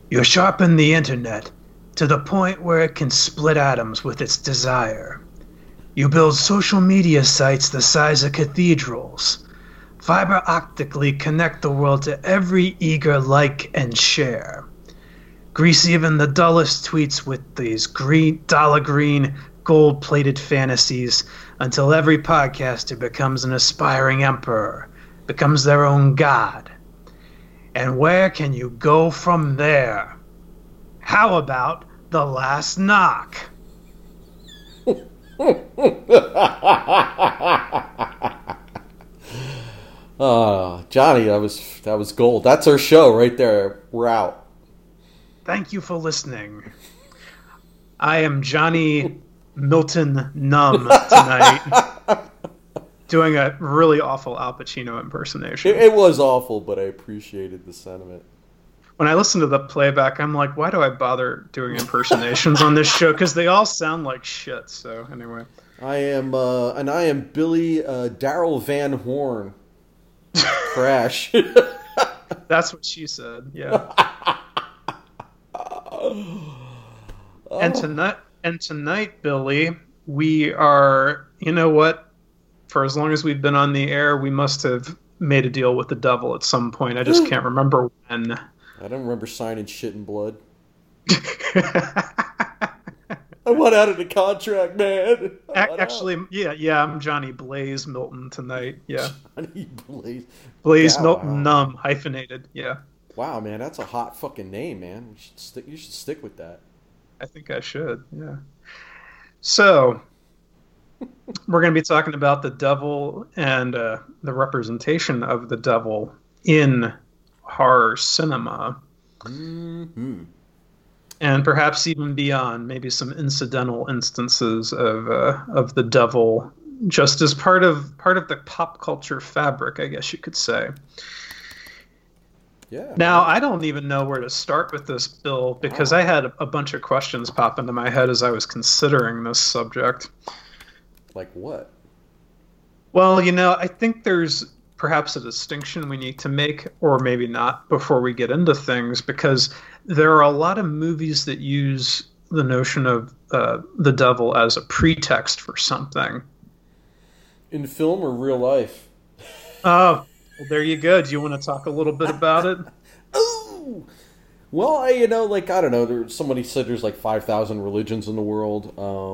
You sharpen the internet to the point where it can split atoms with its desire. You build social media sites the size of cathedrals. Fiber optically connect the world to every eager like and share. Grease even the dullest tweets with these dollar green, gold-plated fantasies until every podcaster becomes an aspiring emperor, becomes their own god. And where can you go from there? How about The Last Knock? Johnny, that was gold. That's our show right there. We're out. Thank you for listening. I am Johnny Milton Numb tonight, doing a really awful Al Pacino impersonation. It was awful, but I appreciated the sentiment. When I listen to the playback, I'm like, why do I bother doing impersonations on this show? Because they all sound like shit. So anyway, I am Billy Daryl Van Horn. Crash. That's what she said. Yeah. And tonight, Billy, we are. You know what? For as long as we've been on the air, we must have made a deal with the devil at some point. I just can't remember when. I don't remember signing shit in blood. I want out of the contract, man. Actually, yeah, I'm Johnny Blaze Milton tonight. Yeah. Johnny Blaze. Blaze Milton Numb, hyphenated. Yeah. Wow, man, that's a hot fucking name, man. You should stick with that. I think I should, yeah. So, we're going to be talking about the devil and the representation of the devil in horror cinema. Mm-hmm. And perhaps even beyond, maybe some incidental instances of the devil, just as part of the pop culture fabric, I guess you could say. Yeah. Now, I don't even know where to start with this, Bill, because I had a bunch of questions pop into my head as I was considering this subject. Like what? Well, I think there's perhaps a distinction we need to make, or maybe not, before we get into things, because there are a lot of movies that use the notion of the devil as a pretext for something. In film or real life? Oh, well, there you go. Do you want to talk a little bit about it? Oh! Well, I don't know. Somebody said there's like 5,000 religions in the world.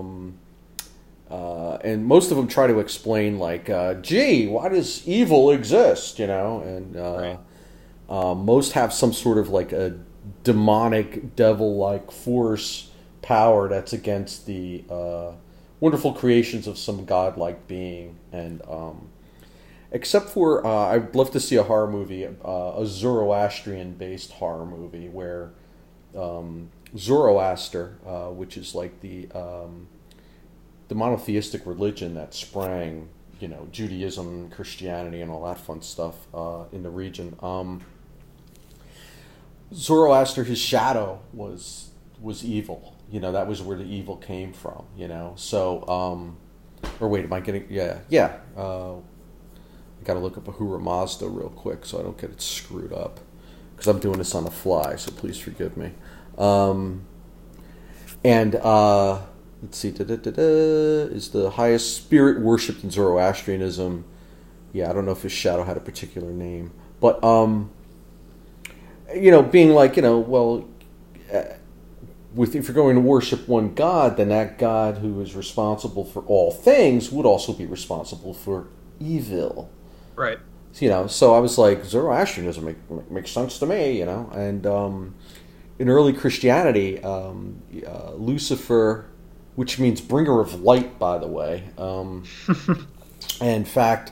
And most of them try to explain, like, why does evil exist, And right. Most have some sort of, like, a demonic, devil-like force power that's against the wonderful creations of some godlike being. And except for, I'd love to see a horror movie, a Zoroastrian-based horror movie, where Zoroaster, which is like the monotheistic religion that sprang, Judaism, Christianity, and all that fun stuff in the region. Zoroaster, his shadow was evil. That was where the evil came from. So, or wait, am I getting? Yeah. I got to look up Ahura Mazda real quick so I don't get it screwed up, because I'm doing this on the fly. So please forgive me. Let's see, is the highest spirit worshipped in Zoroastrianism. Yeah, I don't know if his shadow had a particular name. But, being like, if you're going to worship one god, then that god who is responsible for all things would also be responsible for evil. Right. So I was like, Zoroastrianism makes sense to me, And in early Christianity, Lucifer, which means bringer of light, by the way. In fact,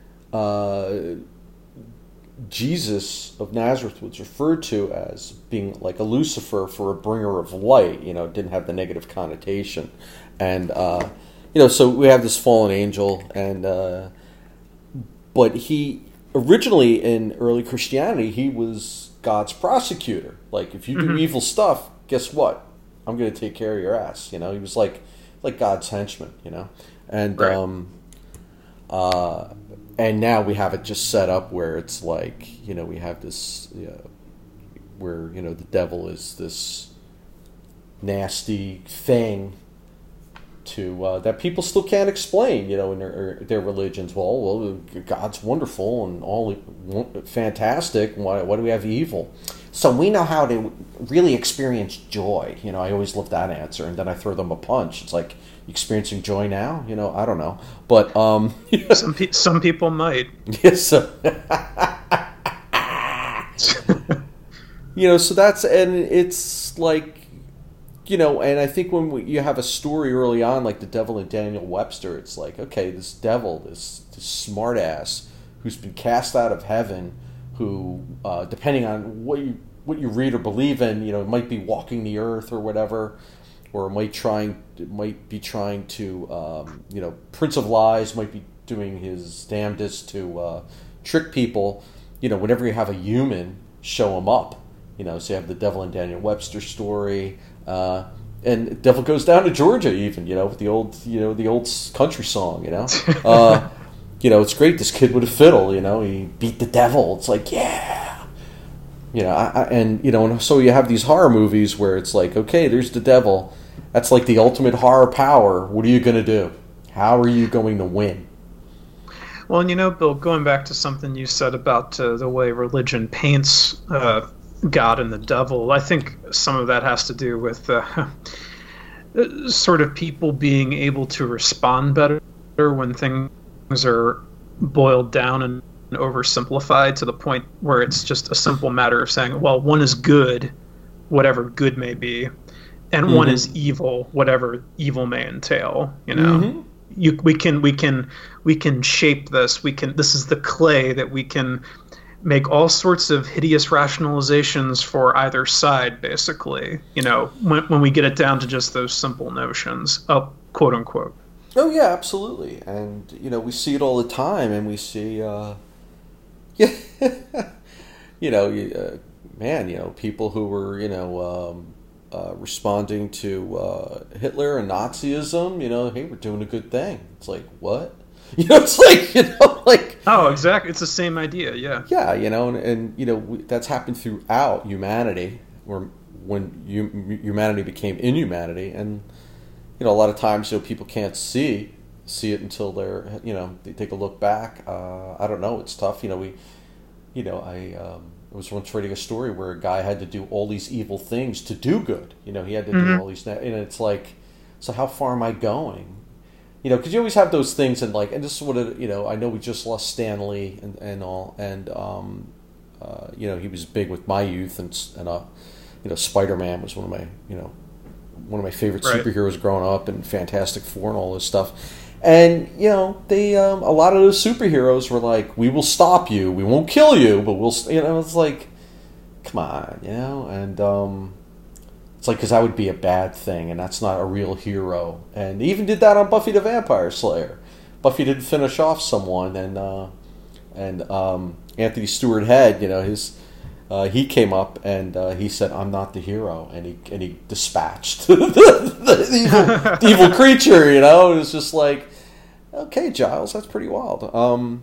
Jesus of Nazareth was referred to as being like a Lucifer for a bringer of light. It didn't have the negative connotation. And, so we have this fallen angel, and but he, originally in early Christianity, he was God's prosecutor. Like, if you do evil stuff, guess what? I'm going to take care of your ass. He was like God's henchman, And right. And now we have it just set up where it's like, we have this where the devil is this nasty thing to that people still can't explain, in their religions. Well, God's wonderful and all fantastic. Why do we have evil? So we know how to really experience joy. I always love that answer, and then I throw them a punch. It's like, you experiencing joy now? I don't know, but some people might. Yes. So that's, and it's like. And I think when you have a story early on, like the devil and Daniel Webster, it's like, okay, this devil, this smart ass who's been cast out of heaven, who, depending on what you read or believe in, might be walking the earth or whatever, or might be trying to, Prince of Lies, might be doing his damnedest to trick people. Whenever you have a human show him up, so you have the devil and Daniel Webster story. And Devil Goes Down to Georgia, even with the old country song, it's great. This kid with a fiddle, he beat the devil. It's like, yeah, and so you have these horror movies where it's like, okay, there's the devil. That's like the ultimate horror power. What are you going to do? How are you going to win? Well, Bill, going back to something you said about the way religion paints God and the devil, I think some of that has to do with sort of people being able to respond better when things are boiled down and oversimplified to the point where it's just a simple matter of saying, well, one is good, whatever good may be, and one is evil, whatever evil may entail. We can shape this. This is the clay that we can make all sorts of hideous rationalizations for either side, basically, when we get it down to just those simple notions, quote unquote. Oh, yeah, absolutely. And, we see it all the time, and we see, people who were, responding to Hitler and Nazism, hey, we're doing a good thing. It's like, what? It's like, oh, exactly. It's the same idea, yeah. Yeah, and that's happened throughout humanity, when humanity became inhumanity, and a lot of times people can't see it until they take a look back. I don't know. It's tough. I was once reading a story where a guy had to do all these evil things to do good. He had to do all these, and it's like, so how far am I going? Because you always have those things, and this is what I know we just lost Stan Lee and all, and he was big with my youth, and Spider-Man was one of my favorite superheroes growing up, and Fantastic Four and all this stuff, and they a lot of those superheroes were like, we will stop you, we won't kill you, but we'll, it's like, come on, and it's like, because that would be a bad thing, and that's not a real hero. And they even did that on Buffy the Vampire Slayer. Buffy didn't finish off someone, and Anthony Stewart Head, he came up and he said, "I'm not the hero," and he dispatched the evil creature. It was just like, okay, Giles, that's pretty wild.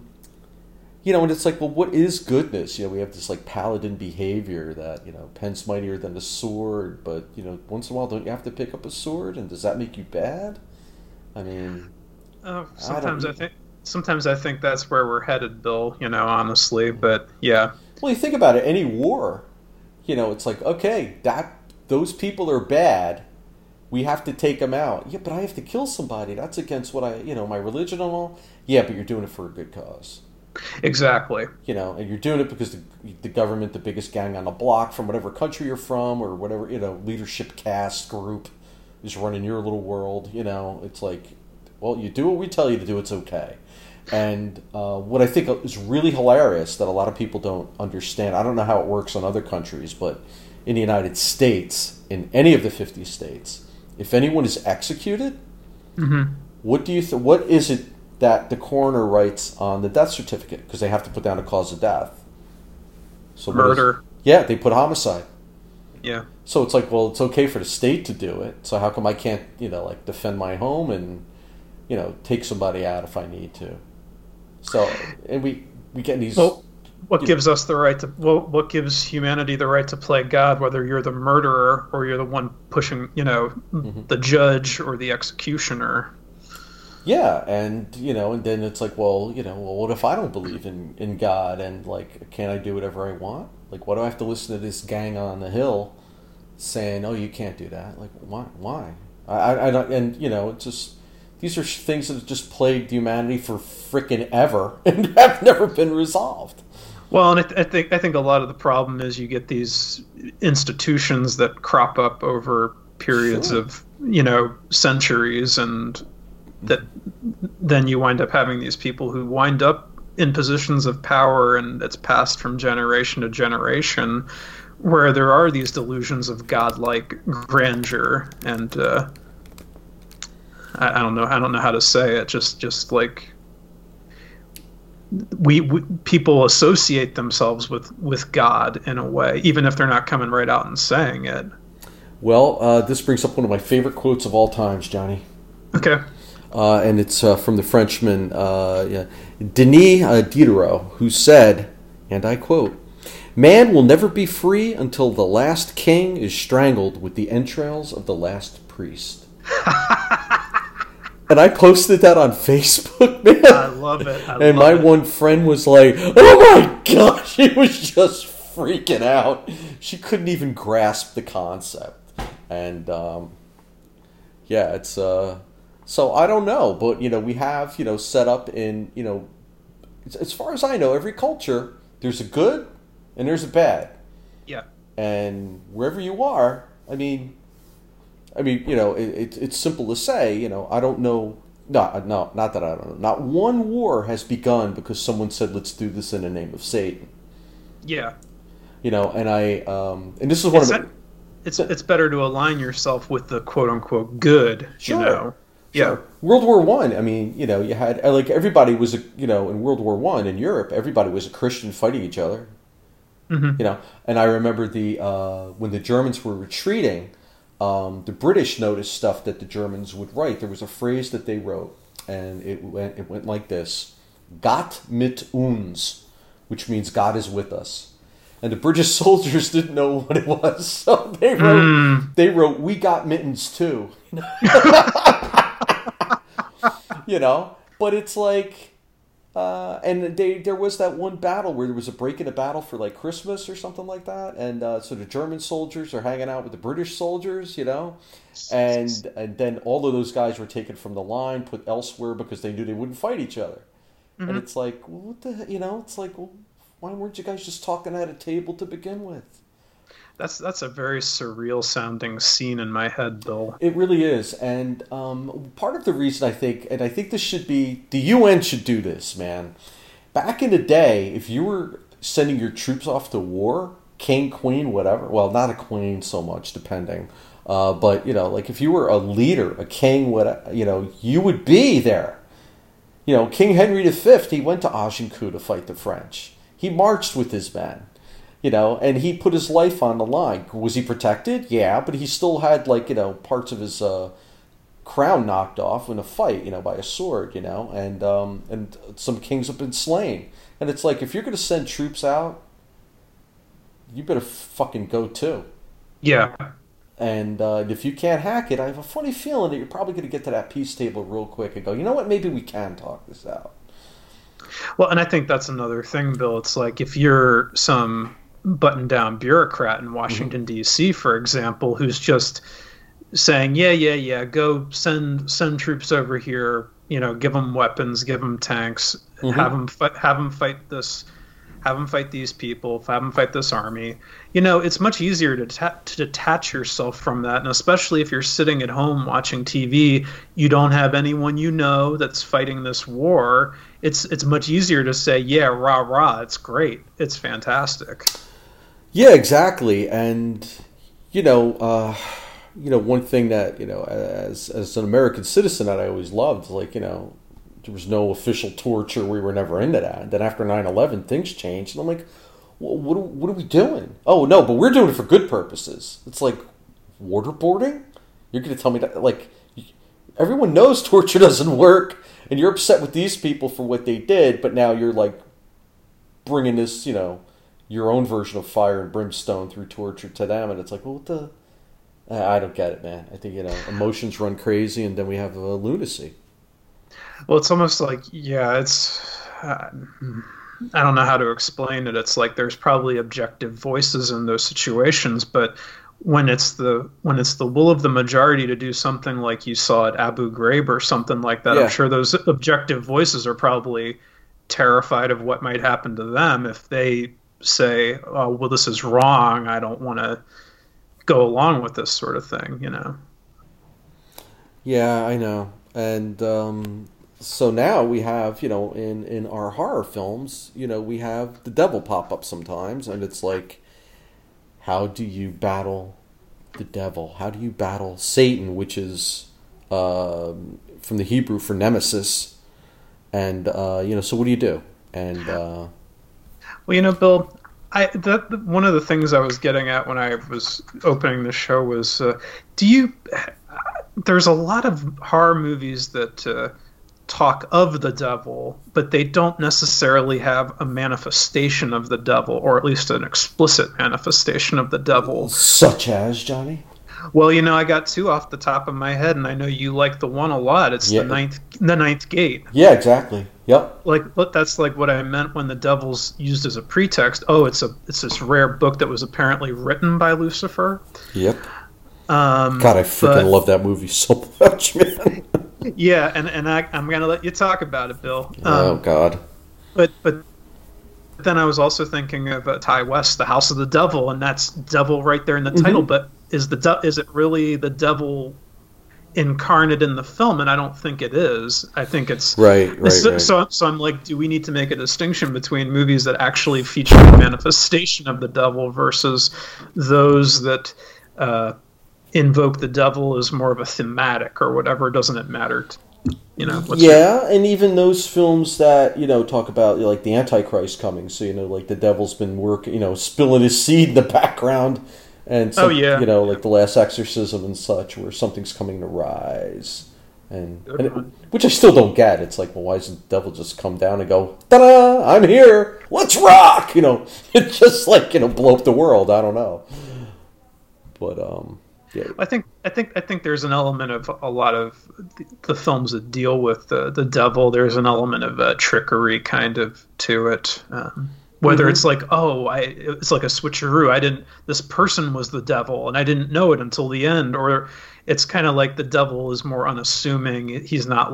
And it's like, well, what is goodness? We have this paladin behavior that, pen's mightier than the sword, but, once in a while, don't you have to pick up a sword? And does that make you bad? I mean, sometimes I think that's where we're headed, Bill, honestly, but yeah. Well, you think about it, any war, it's like, okay, those people are bad. We have to take them out. Yeah, but I have to kill somebody. That's against what my religion and all. Yeah, but you're doing it for a good cause. Exactly. And you're doing it because the government, the biggest gang on the block from whatever country you're from, or whatever, leadership caste group is running your little world. It's like, well, you do what we tell you to do, it's okay. And what I think is really hilarious that a lot of people don't understand, I don't know how it works in other countries, but in the United States, in any of the 50 states, if anyone is executed, what is it that the coroner writes on the death certificate, because they have to put down a cause of death? So murder. They put homicide. Yeah. So it's like, well, it's okay for the state to do it. So how come I can't, defend my home and, take somebody out if I need to? So, and we get these what gives us the right to what gives humanity the right to play God, whether you're the murderer or you're the one pushing, the judge or the executioner. Yeah, and and then it's like, well, what if I don't believe in God, and like, can't I do whatever I want? Like, why do I have to listen to this gang on the hill saying, "Oh, you can't do that"? Like, why? I don't, and it's just, these are things that have just plagued humanity for frickin' ever and have never been resolved. Well, and I think a lot of the problem is you get these institutions that crop up over periods of centuries, and that then you wind up having these people who wind up in positions of power, and it's passed from generation to generation, where there are these delusions of godlike grandeur, and I don't know how to say it. Just like we people associate themselves with God in a way, even if they're not coming right out and saying it. Well, this brings up one of my favorite quotes of all times, Johnny. Okay. And it's from the Frenchman Denis Diderot, who said, and I quote, "Man will never be free until the last king is strangled with the entrails of the last priest." And I posted that on Facebook, man. I love it. And my one friend was like, "Oh my gosh," she was just freaking out. She couldn't even grasp the concept. And yeah, it's so I don't know, but we have set up in as far as I know, every culture there's a good and there's a bad. Yeah. And wherever you are, I mean, it's simple to say, I don't know. No, not that I don't know. Not one war has begun because someone said, "Let's do this in the name of Satan." Yeah. And and this is one of my... It's better to align yourself with the quote unquote good. Sure. Yeah. Sure. World War I. I mean, you had like everybody was in World War I in Europe, everybody was a Christian fighting each other. Mm-hmm. And I remember when the Germans were retreating. The British noticed stuff that the Germans would write. There was a phrase that they wrote, and it went like this: "Gott mit uns," which means God is with us. And the British soldiers didn't know what it was, so they wrote, "We got mittens too." But it's like, and there was that one battle where there was a break in a battle for like Christmas or something like that, and so the German soldiers are hanging out with the British soldiers, and then all of those guys were taken from the line, put elsewhere because they knew they wouldn't fight each other. Mm-hmm. And it's like, what the, it's like, well, why weren't you guys just talking at a table to begin with? That's a very surreal sounding scene in my head, Bill. It really is, and part of the reason I think this should be, the UN should do this, man. Back in the day, if you were sending your troops off to war, king, queen, whatever, well, not a queen so much, depending, but like if you were a leader, a king, whatever, you would be there. King Henry V, he went to Agincourt to fight the French. He marched with his men. And he put his life on the line. Was he protected? Yeah, but he still had, parts of his crown knocked off in a fight, by a sword, and some kings have been slain. And it's like, if you're going to send troops out, you better fucking go too. Yeah. And if you can't hack it, I have a funny feeling that you're probably going to get to that peace table real quick and go, you know what, maybe we can talk this out. Well, and I think that's another thing, Bill. It's like if you're some button-down bureaucrat in Washington, mm-hmm. D.C., for example, who's just saying, yeah, go send troops over here, give them weapons, give them tanks, mm-hmm. have them fight these people, have them fight this army. It's much easier to detach yourself from that, and especially if you're sitting at home watching TV, you don't have anyone that's fighting this war. It's much easier to say, yeah, rah rah, it's great, it's fantastic. Yeah, exactly. And one thing that as an American citizen that I always loved, like there was no official torture. We were never into that. And then after 9/11, things changed, and I'm like, well, what are we doing? Oh no, but we're doing it for good purposes. It's like waterboarding. You're going to tell me that? Like, everyone knows torture doesn't work, and you're upset with these people for what they did, but now you're like bringing this, your own version of fire and brimstone through torture to them, and it's like, well, what the? I don't get it, man. I think emotions run crazy, and then we have lunacy. Well, it's almost like, yeah, it's. I don't know how to explain it. It's like there's probably objective voices in those situations, but when it's the will of the majority to do something like you saw at Abu Ghraib or something like that, I'm sure those objective voices are probably terrified of what might happen to them if they say, "Oh, well, this is wrong. I don't want to go along with this sort of thing," Yeah, I know, and. So now we have, in our horror films, we have the devil pop up sometimes, and it's like, how do you battle the devil? How do you battle Satan, which is from the Hebrew for nemesis? And so what do you do? And well, Bill, one of the things I was getting at when I was opening the show was, there's a lot of horror movies that talk of the devil, but they don't necessarily have a manifestation of the devil, or at least an explicit manifestation of the devil. Such as, Johnny? Well, I got two off the top of my head, and I know you like the one a lot. It's the ninth gate. Yeah, exactly. Yep. That's like what I meant when the devil's used as a pretext. Oh, it's this rare book that was apparently written by Lucifer. Yep. God, I freaking love that movie so much, man. Yeah, and I'm going to let you talk about it, Bill. Oh, God. But then I was also thinking of Ty West, The House of the Devil, and that's devil right there in the title. But is it really the devil incarnate in the film? And I don't think it is. I think it's... Right. So I'm like, do we need to make a distinction between movies that actually feature the manifestation of the devil versus those that... invoke the devil as more of a thematic or whatever? Doesn't it matter? And even those films that talk about like the Antichrist coming, so like the devil's been working, spilling his seed in the background, and like the Last Exorcism and such, where something's coming to rise, and which I still don't get. It's like, well, why doesn't the devil just come down and go, ta-da, I'm here, let's rock? It's just like blow up the world. I don't know, but yeah. I think there's an element of a lot of the films that deal with the devil. There's an element of trickery kind of to it. Whether it's like, it's like a switcheroo. This person was the devil and I didn't know it until the end. Or it's kind of like the devil is more unassuming. He's not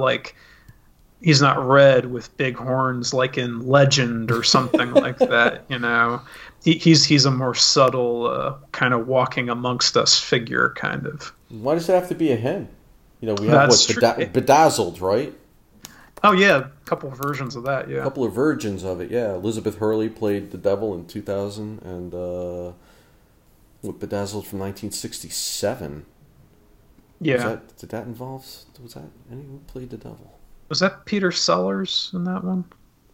red with big horns like in Legend or something like that, He's a more subtle, kind of walking amongst us figure, kind of. Why does it have to be a him? We have Bedazzled, right? Oh yeah, a couple of versions of that. Yeah, a couple of versions of it. Yeah, Elizabeth Hurley played the devil in 2000, and Bedazzled from 1967. Yeah, did that involve? Was that anyone who played the devil? Was that Peter Sellers in that one?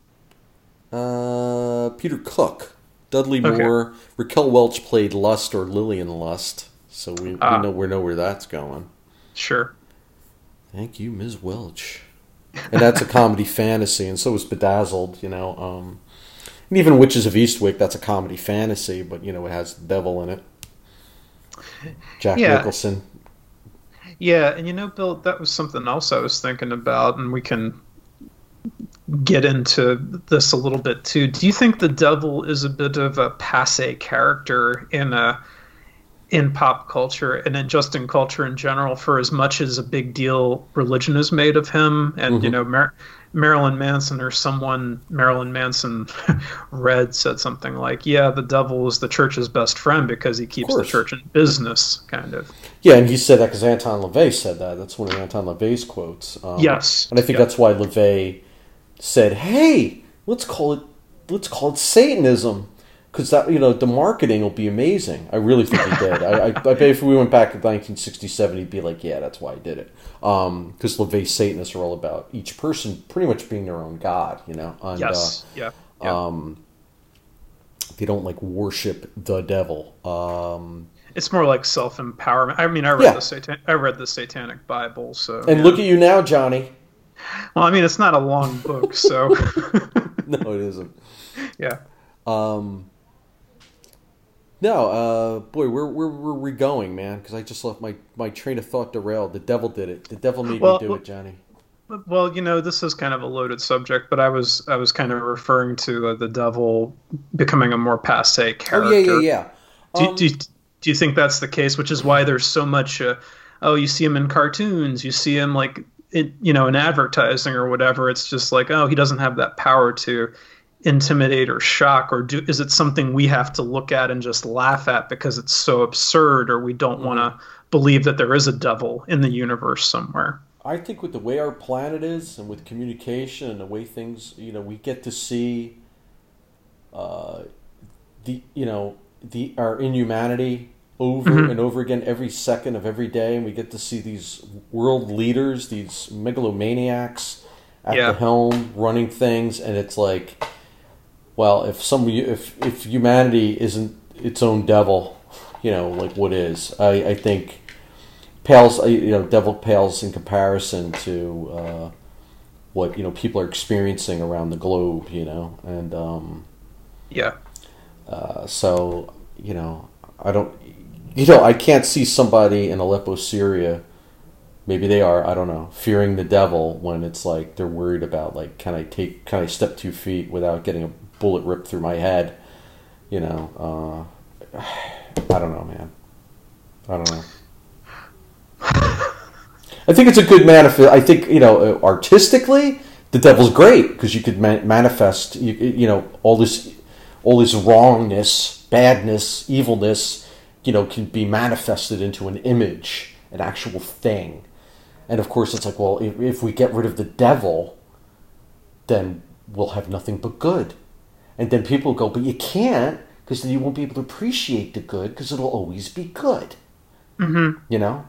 Peter Cook. Dudley Moore, Raquel Welch played Lust or Lillian Lust, so we know where that's going. Sure. Thank you, Ms. Welch. And that's a comedy fantasy, and so is Bedazzled. And even Witches of Eastwick, that's a comedy fantasy, but it has the devil in it. Jack Nicholson. Yeah, and Bill, that was something else I was thinking about, and we can get into this a little bit too. Do you think the devil is a bit of a passé character in pop culture and in culture in general, for as much as a big deal religion is made of him? And Marilyn Manson or someone Marilyn Manson read said something like, yeah, the devil is the church's best friend because he keeps the church in business, kind of. Yeah, and he said that because Anton LaVey said that. That's one of Anton LaVey's quotes. Yes. And I think that's why LaVey said, hey, let's call it Satanism, because that the marketing will be amazing. I really think he did. I bet if we went back to 1967, he'd be like, yeah, that's why I did it. Because LaVey Satanists are all about each person pretty much being their own god, And, yes. Yeah. They don't worship the devil. It's more like self-empowerment. I mean, I read the Satanic Bible, so. And look at you now, Johnny. Well, I mean, it's not a long book, so. No, it isn't. Yeah. No, boy, where were we going, man? Because I just left my train of thought derailed. The devil did it. The devil made me do Well, it, Johnny. well, this is kind of a loaded subject, but I was kind of referring to the devil becoming a more passé Oh yeah, yeah, character. yeah. Do, do, Um, do you think that's the case? Which is why there's so much. Oh, you see him in cartoons. You see him like in advertising or whatever. It's just like, oh, he doesn't have that power to intimidate or shock, or do. Is it something we have to look at and just laugh at because it's so absurd, or we don't want mhm. to believe that there is a devil in the universe somewhere? I think with the way our planet is, and with communication and the way things, we get to see uh, our inhumanity over and Hmm. over again every second of every day, and we get to see these world leaders, these megalomaniacs at the Yeah. helm running things, and it's like, well, if humanity isn't its own devil, like what is? I think pales, devil pales in comparison to what people are experiencing around the globe, and Yeah. so I don't, I can't see somebody in Aleppo, Syria. Maybe they are. I don't know. Fearing the devil when it's like they're worried about like, can I step 2 feet without getting a bullet ripped through my head? I don't know, man. I don't know. I think it's a good manifest. I think artistically, the devil's great because you could manifest all this wrongness, badness, evilness, can be manifested into an image, an actual thing. And of course, it's like, well, if we get rid of the devil, then we'll have nothing but good. And then people go, but you can't, because then you won't be able to appreciate the good, because it'll always be good. Hmm. You know,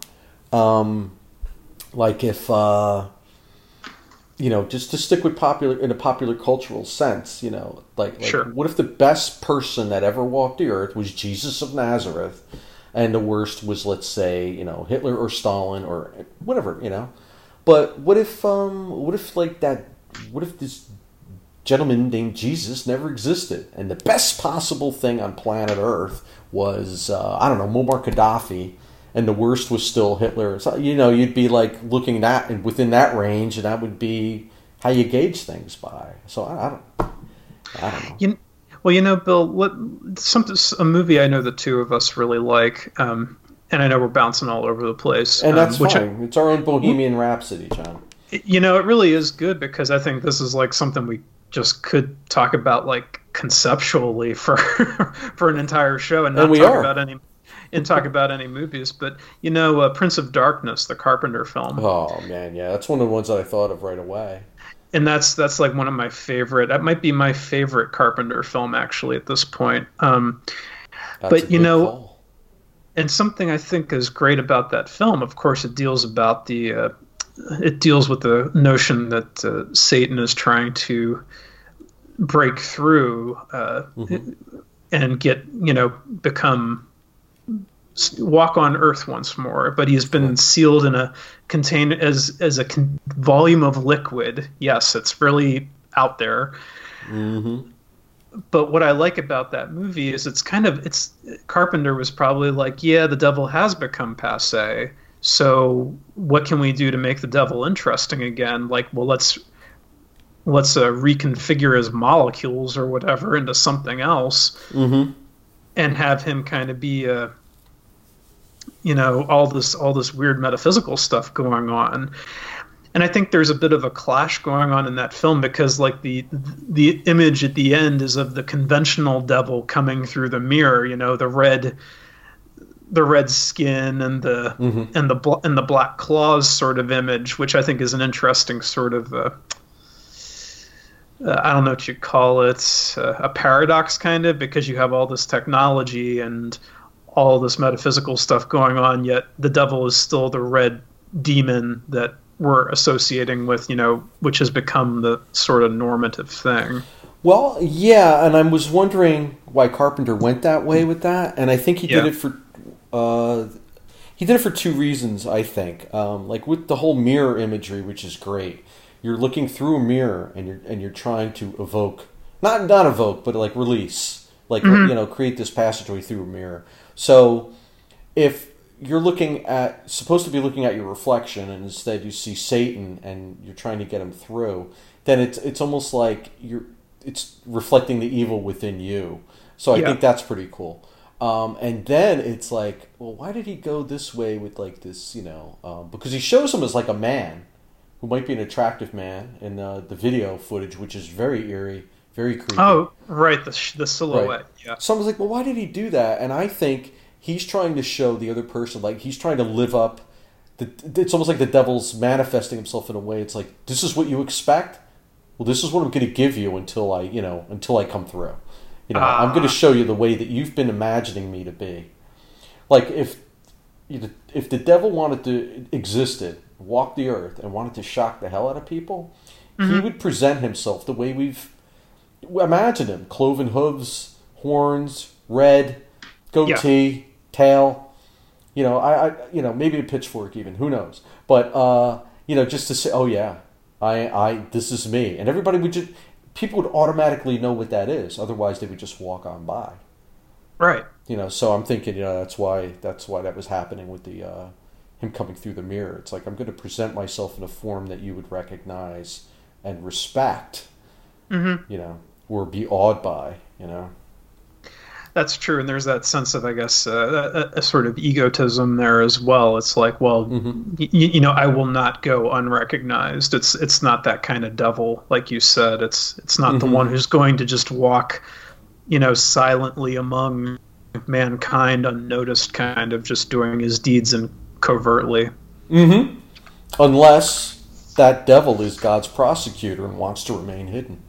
like if just to stick with popular in a popular cultural sense, like Sure. what if the best person that ever walked the earth was Jesus of Nazareth, and the worst was, let's say, Hitler or Stalin or whatever, But what if like that? What if this gentleman named Jesus never existed, and the best possible thing on planet Earth was I don't know, Muammar Gaddafi, and the worst was still Hitler. So, you'd be like looking at within that range, and that would be how you gauge things by. So I don't know. You, well, Bill, what something a movie I know the two of us really like, and I know we're bouncing all over the place, And that's which fine. It's our own Bohemian Rhapsody, John. it really is good because I think this is like something we just could talk about like conceptually for for an entire show and And not we talk are. about any movies. But Prince of Darkness, the Carpenter film, Oh man, yeah, that's one of the ones that I thought of right away. and that's like one of my favorite. That might be my favorite Carpenter film actually at this point. That's a But good call. and something I think is great about that film, of course, it deals with the notion that Satan is trying to break through Hmm. and get become walk on Earth once more. But he's been sealed in a container as a volume of liquid. Yes, it's really out there. Hmm. But what I like about that movie is it's Carpenter was probably like, yeah, the devil has become passé. So what can we do to make the devil interesting again? Like, well, let's reconfigure his molecules or whatever into something else, Hmm. and have him kind of be all this weird metaphysical stuff going on. And I think there's a bit of a clash going on in that film because like the image at the end is of the conventional devil coming through the mirror, the red skin and the Hmm. and the black claws sort of image, which I think is an interesting sort of I don't know what you call it, a paradox kind of, because you have all this technology and all this metaphysical stuff going on, yet the devil is still the red demon that we're associating with, which has become the sort of normative thing. Well, yeah, and I was wondering why Carpenter went that way with that, and I think Yeah. uh, he did it for two reasons. I think, like with the whole mirror imagery, which is great. You're looking through a mirror, and you're trying to evoke not evoke, but like release, like create this passageway through a mirror. So if you're supposed to be looking at your reflection, and instead you see Satan and you're trying to get him through, then it's almost like it's reflecting the evil within you. So I think that's pretty cool. And then it's like, well, why did he go this way with like this, because he shows him as like a man who might be an attractive man in the video footage, which is very eerie, very creepy. Oh, right, the silhouette, right. Yeah. So I was like, well, why did he do that? And I think he's trying to show the other person, like he's trying to live up. It's almost like the devil's manifesting himself in a way. It's like, this is what you expect? Well, this is what I'm going to give you until I come through. I'm going to show you the way that you've been imagining me to be. Like if the devil existed, walked the earth, and wanted to shock the hell out of people, he would present himself the way we've imagined him: cloven hooves, horns, red, goatee, tail. Maybe a pitchfork even. Who knows? But just to say, oh yeah, this is me, and everybody would people would automatically know what that is. Otherwise, they would just walk on by. Right. So I'm thinking, that's why that was happening with the him coming through the mirror. It's like, I'm going to present myself in a form that you would recognize and respect, or be awed by, That's true, and there's that sense of, I guess, a sort of egotism there as well. It's like, well, I will not go unrecognized. It's not that kind of devil, like you said. It's not the one who's going to just walk, silently among mankind, unnoticed, kind of just doing his deeds and covertly. Unless that devil is God's prosecutor and wants to remain hidden.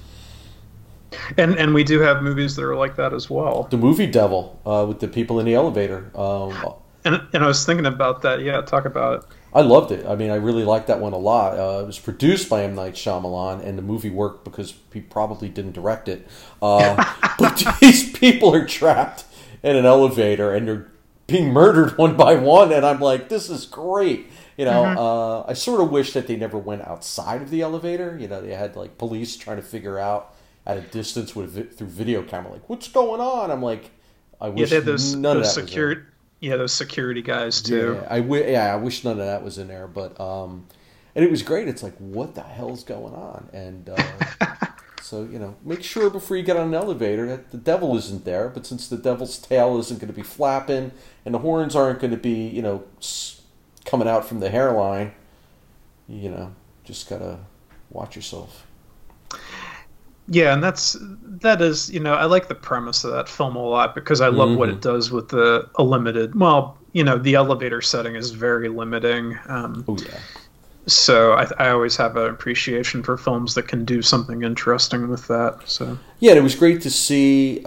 And we do have movies that are like that as well. The movie Devil, with the people in the elevator. And I was thinking about that. Yeah, talk about it. I loved it. I mean, I really liked that one a lot. It was produced by M. Night Shyamalan, and the movie worked because he probably didn't direct it. But these people are trapped in an elevator, and they're being murdered one by one, and I'm like, this is great. I sort of wish that they never went outside of the elevator. They had like police trying to figure out at a distance through video camera, like, what's going on? I'm like, I wish none of that was there. Yeah, those security guys too. Yeah, I wish none of that was in there, but and it was great. It's like, what the hell's going on? And so make sure before you get on an elevator that the devil isn't there. But since the devil's tail isn't going to be flapping and the horns aren't going to be coming out from the hairline, just gotta watch yourself. Yeah, and that is, I like the premise of that film a lot because I love what it does with the the elevator setting is very limiting. So I always have an appreciation for films that can do something interesting with that. So yeah, and it was great to see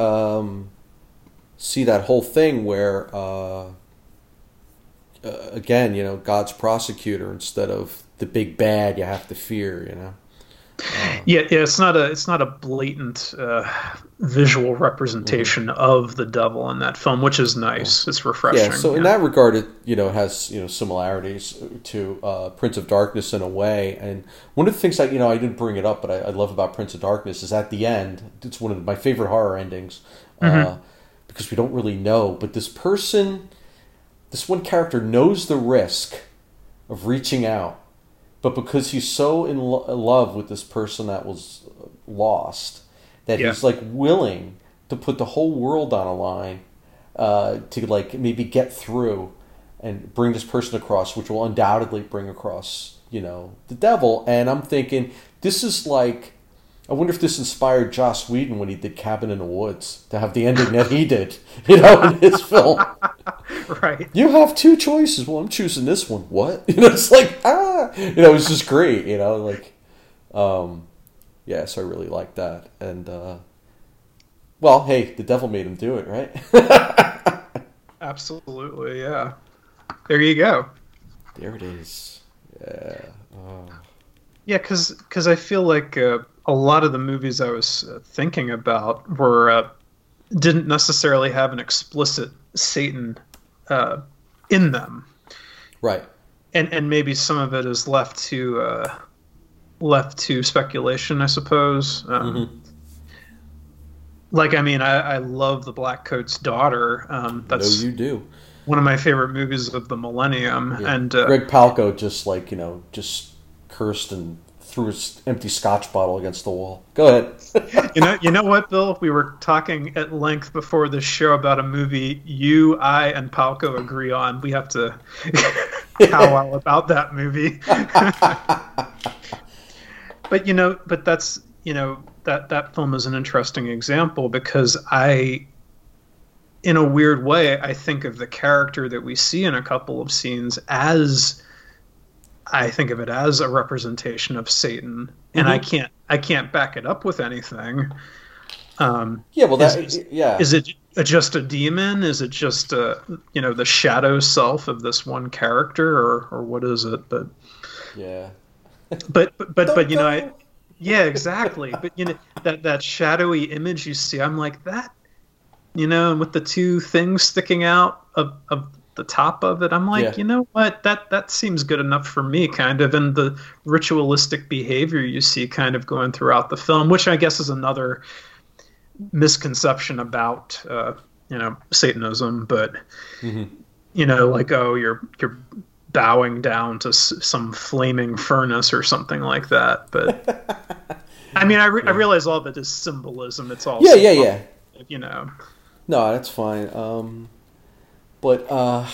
that whole thing where again, God's prosecutor instead of the big bad you have to fear, Yeah, it's not a blatant visual representation of the devil in that film, which is nice. It's refreshing. Yeah, so in that regard, it has similarities to Prince of Darkness in a way. And one of the things I didn't bring it up, but I love about Prince of Darkness is at the end. It's one of my favorite horror endings because we don't really know, but this one character knows the risk of reaching out. But because he's so in love with this person that was lost, that he's like willing to put the whole world on a line to like maybe get through and bring this person across, which will undoubtedly bring across, the devil. And I'm thinking, this is like, I wonder if this inspired Joss Whedon when he did Cabin in the Woods to have the ending that he did, in his film. Right. You have two choices. Well, I'm choosing this one. What? It's like, it was just great, so I really liked that. And, well, hey, the devil made him do it, right? Absolutely, yeah. There you go. There it is. Yeah. Yeah, because I feel like a lot of the movies I was thinking about didn't necessarily have an explicit Satan in them, right? And maybe some of it is left to speculation, I suppose. Like, I mean, I love The Black Coat's Daughter. No, That's you do. one of my favorite movies of the millennium. Yeah. And Greg Palco just like, just cursed and threw his empty scotch bottle against the wall. Go ahead. you know what, Bill? We were talking at length before this show about a movie you, I, and Palco agree on. We have to powwow about that movie. But that's, that film is an interesting example because in a weird way, I think of the character that we see in a couple of scenes as, I think of it as a representation of Satan, and Mm-hmm. I can't back it up with anything. Yeah, well, Is it just a demon? Is it just the shadow self of this one character, or what is it? But yeah. yeah, exactly. But that shadowy image you see, I'm like that, and with the two things sticking out of the top of it, I'm like, Yeah. you know what, that seems good enough for me, kind of. And the ritualistic behavior you see kind of going throughout the film, which I guess is another misconception about Satanism, but like, oh, you're bowing down to some flaming furnace or something like that. But I mean, I realize all of it is symbolism. It's all Yeah. No, that's fine. But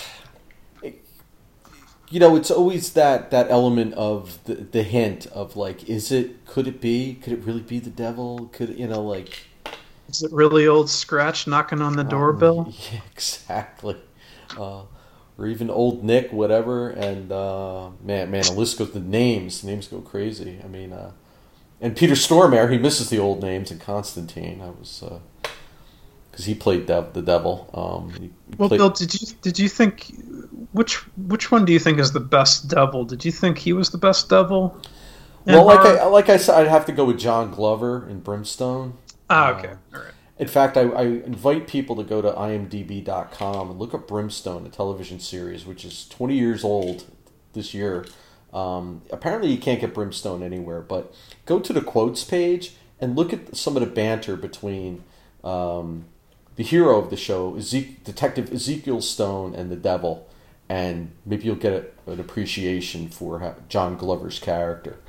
it's always that element of the hint of like, could it really be the devil? Is it really old Scratch knocking on the doorbell? Yeah, exactly. Or even old Nick, whatever. And man, the list goes. The names go crazy. I mean, and Peter Stormare, he misses the old names in Constantine. I was because he played the devil. Bill, did you think which one do you think is the best devil? Did you think he was the best devil? Well, like I said, I'd have to go with John Glover in Brimstone. Okay, all right. In fact, I invite people to go to imdb.com and look up Brimstone, a television series, which is 20 years old this year. Apparently, you can't get Brimstone anywhere, but go to the quotes page and look at some of the banter between the hero of the show, Detective Ezekiel Stone, and the devil, and maybe you'll get an appreciation for John Glover's character.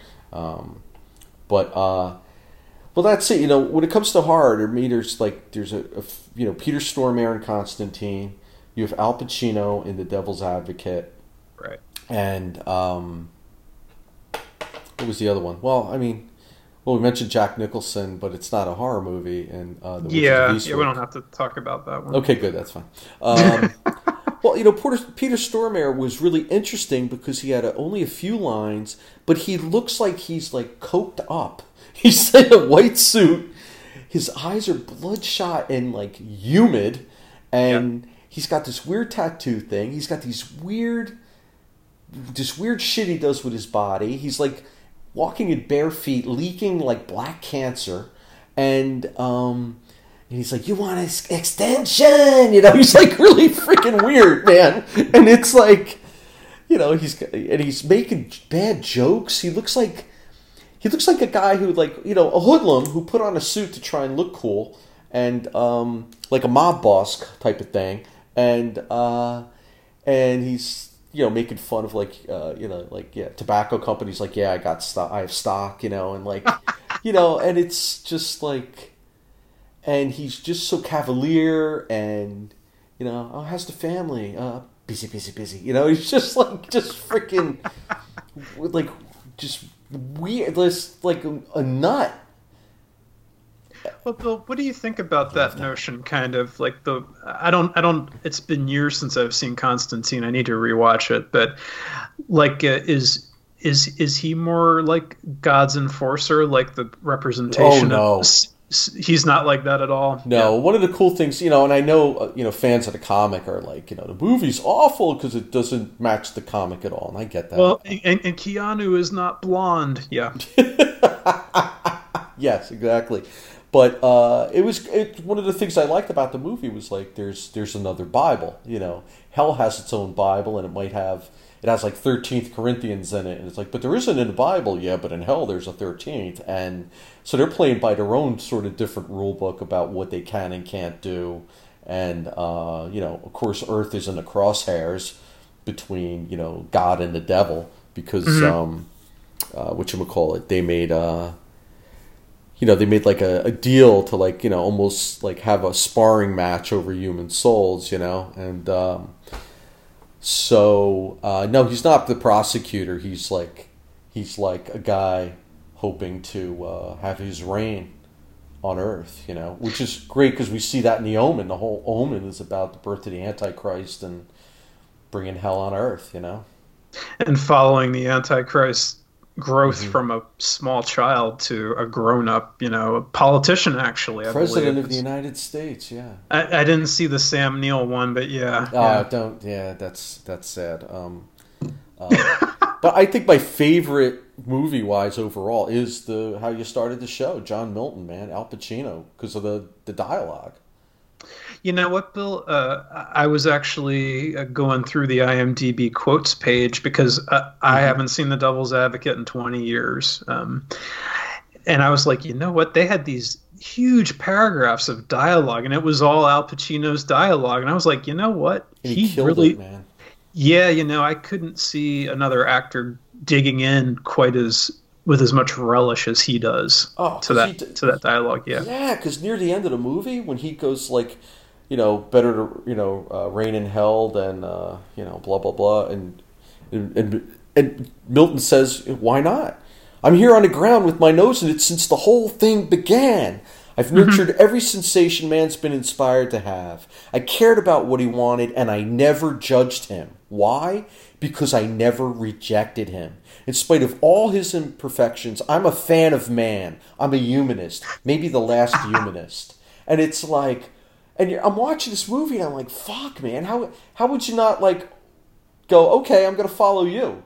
Well, that's it. When it comes to horror, there's a Peter Stormare in Constantine. You have Al Pacino in The Devil's Advocate, right? And what was the other one? Well, we mentioned Jack Nicholson, but it's not a horror movie. And we don't have to talk about that one. Okay, good, that's fine. Well, Peter Stormare was really interesting because he had only a few lines, but he looks like he's like coked up. He's in a white suit. His eyes are bloodshot and like humid, and he's got this weird tattoo thing. He's got this weird shit he does with his body. He's like walking in bare feet, leaking like black cancer, and he's like, "You want an extension?" He's like really freaking weird, man. And it's like, he's making bad jokes. He looks like a guy who, like, a hoodlum who put on a suit to try and look cool, and like a mob boss type of thing, and he's making fun of tobacco companies, like, I got stock, I have stock, and like, and it's just like, and he's just so cavalier, and oh, how's the family? Busy. He's just freaking like just weird, like a nut. Well, Bill, what do you think about that notion? Kind of like I don't. It's been years since I've seen Constantine. I need to rewatch it. But like, is he more like God's enforcer, like the representation? Oh no, he's not like that at all. No, one of the cool things, and I know, fans of the comic are like, the movie's awful because it doesn't match the comic at all, and I get that. Well, and Keanu is not blonde. Yeah. Yes, exactly. But one of the things I liked about the movie was like there's another Bible. You know, hell has its own Bible, and it has like 13th Corinthians in it, and it's like, but there isn't in the Bible, yeah, but in hell there's a 13th, and so they're playing by their own sort of different rule book about what they can and can't do, and you know, of course, Earth is in the crosshairs between, you know, God and the devil because whatchamacallit, they made they made like a deal to, like, you know, almost like have a sparring match over human souls, you know, and no, he's not the prosecutor. He's like a guy hoping to have his reign on Earth, you know, which is great because we see that in the Omen. The whole Omen is about the birth of the Antichrist and bringing hell on Earth, you know, and following the Antichrist growth from a small child to a grown-up, you know, a politician, actually. President of the United States, yeah. I didn't see the Sam Neill one, but yeah. That's sad. But I think my favorite movie-wise overall is how you started the show, John Milton, man, Al Pacino, because of the dialogue. You know what, Bill? I was actually going through the IMDb quotes page because I haven't seen The Devil's Advocate in 20 years. And I was like, you know what? They had these huge paragraphs of dialogue, and it was all Al Pacino's dialogue. And I was like, you know what? And he killed really, it, man. Yeah, you know, I couldn't see another actor digging in with as much relish as he does to that dialogue. Yeah, because near the end of the movie, when he goes like, you know, better to, you know, reign in hell than, you know, blah, blah, blah. And Milton says, why not? I'm here on the ground with my nose in it since the whole thing began. I've nurtured every sensation man's been inspired to have. I cared about what he wanted, and I never judged him. Why? Because I never rejected him. In spite of all his imperfections, I'm a fan of man. I'm a humanist. Maybe the last humanist. And it's like... And I'm watching this movie, and I'm like, fuck, man. How would you not, like, go, okay, I'm going to follow you?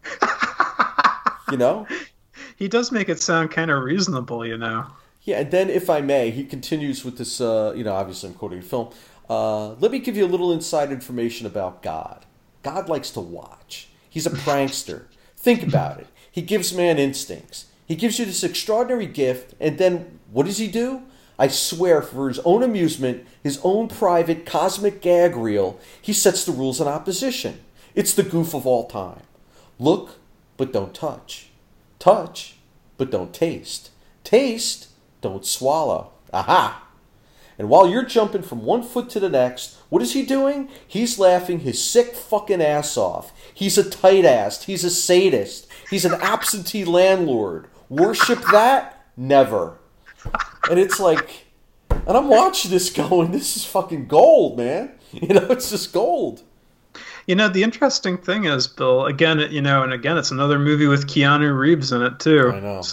You know? He does make it sound kind of reasonable, you know? Yeah, and then, if I may, he continues with this, you know, obviously I'm quoting a film. Let me give you a little inside information about God. God likes to watch. He's a prankster. Think about it. He gives man instincts. He gives you this extraordinary gift, and then what does he do? I swear, for his own amusement, his own private cosmic gag reel, he sets the rules in opposition. It's the goof of all time. Look, but don't touch. Touch, but don't taste. Taste, don't swallow. Aha! And while you're jumping from one foot to the next, what is he doing? He's laughing his sick fucking ass off. He's a tight-assed. He's a sadist. He's an absentee landlord. Worship that? Never. And it's like, and I'm watching this going, this is fucking gold, man. You know, it's just gold. You know, the interesting thing is, Bill, again, you know, and again, it's another movie with Keanu Reeves in it, too. I know.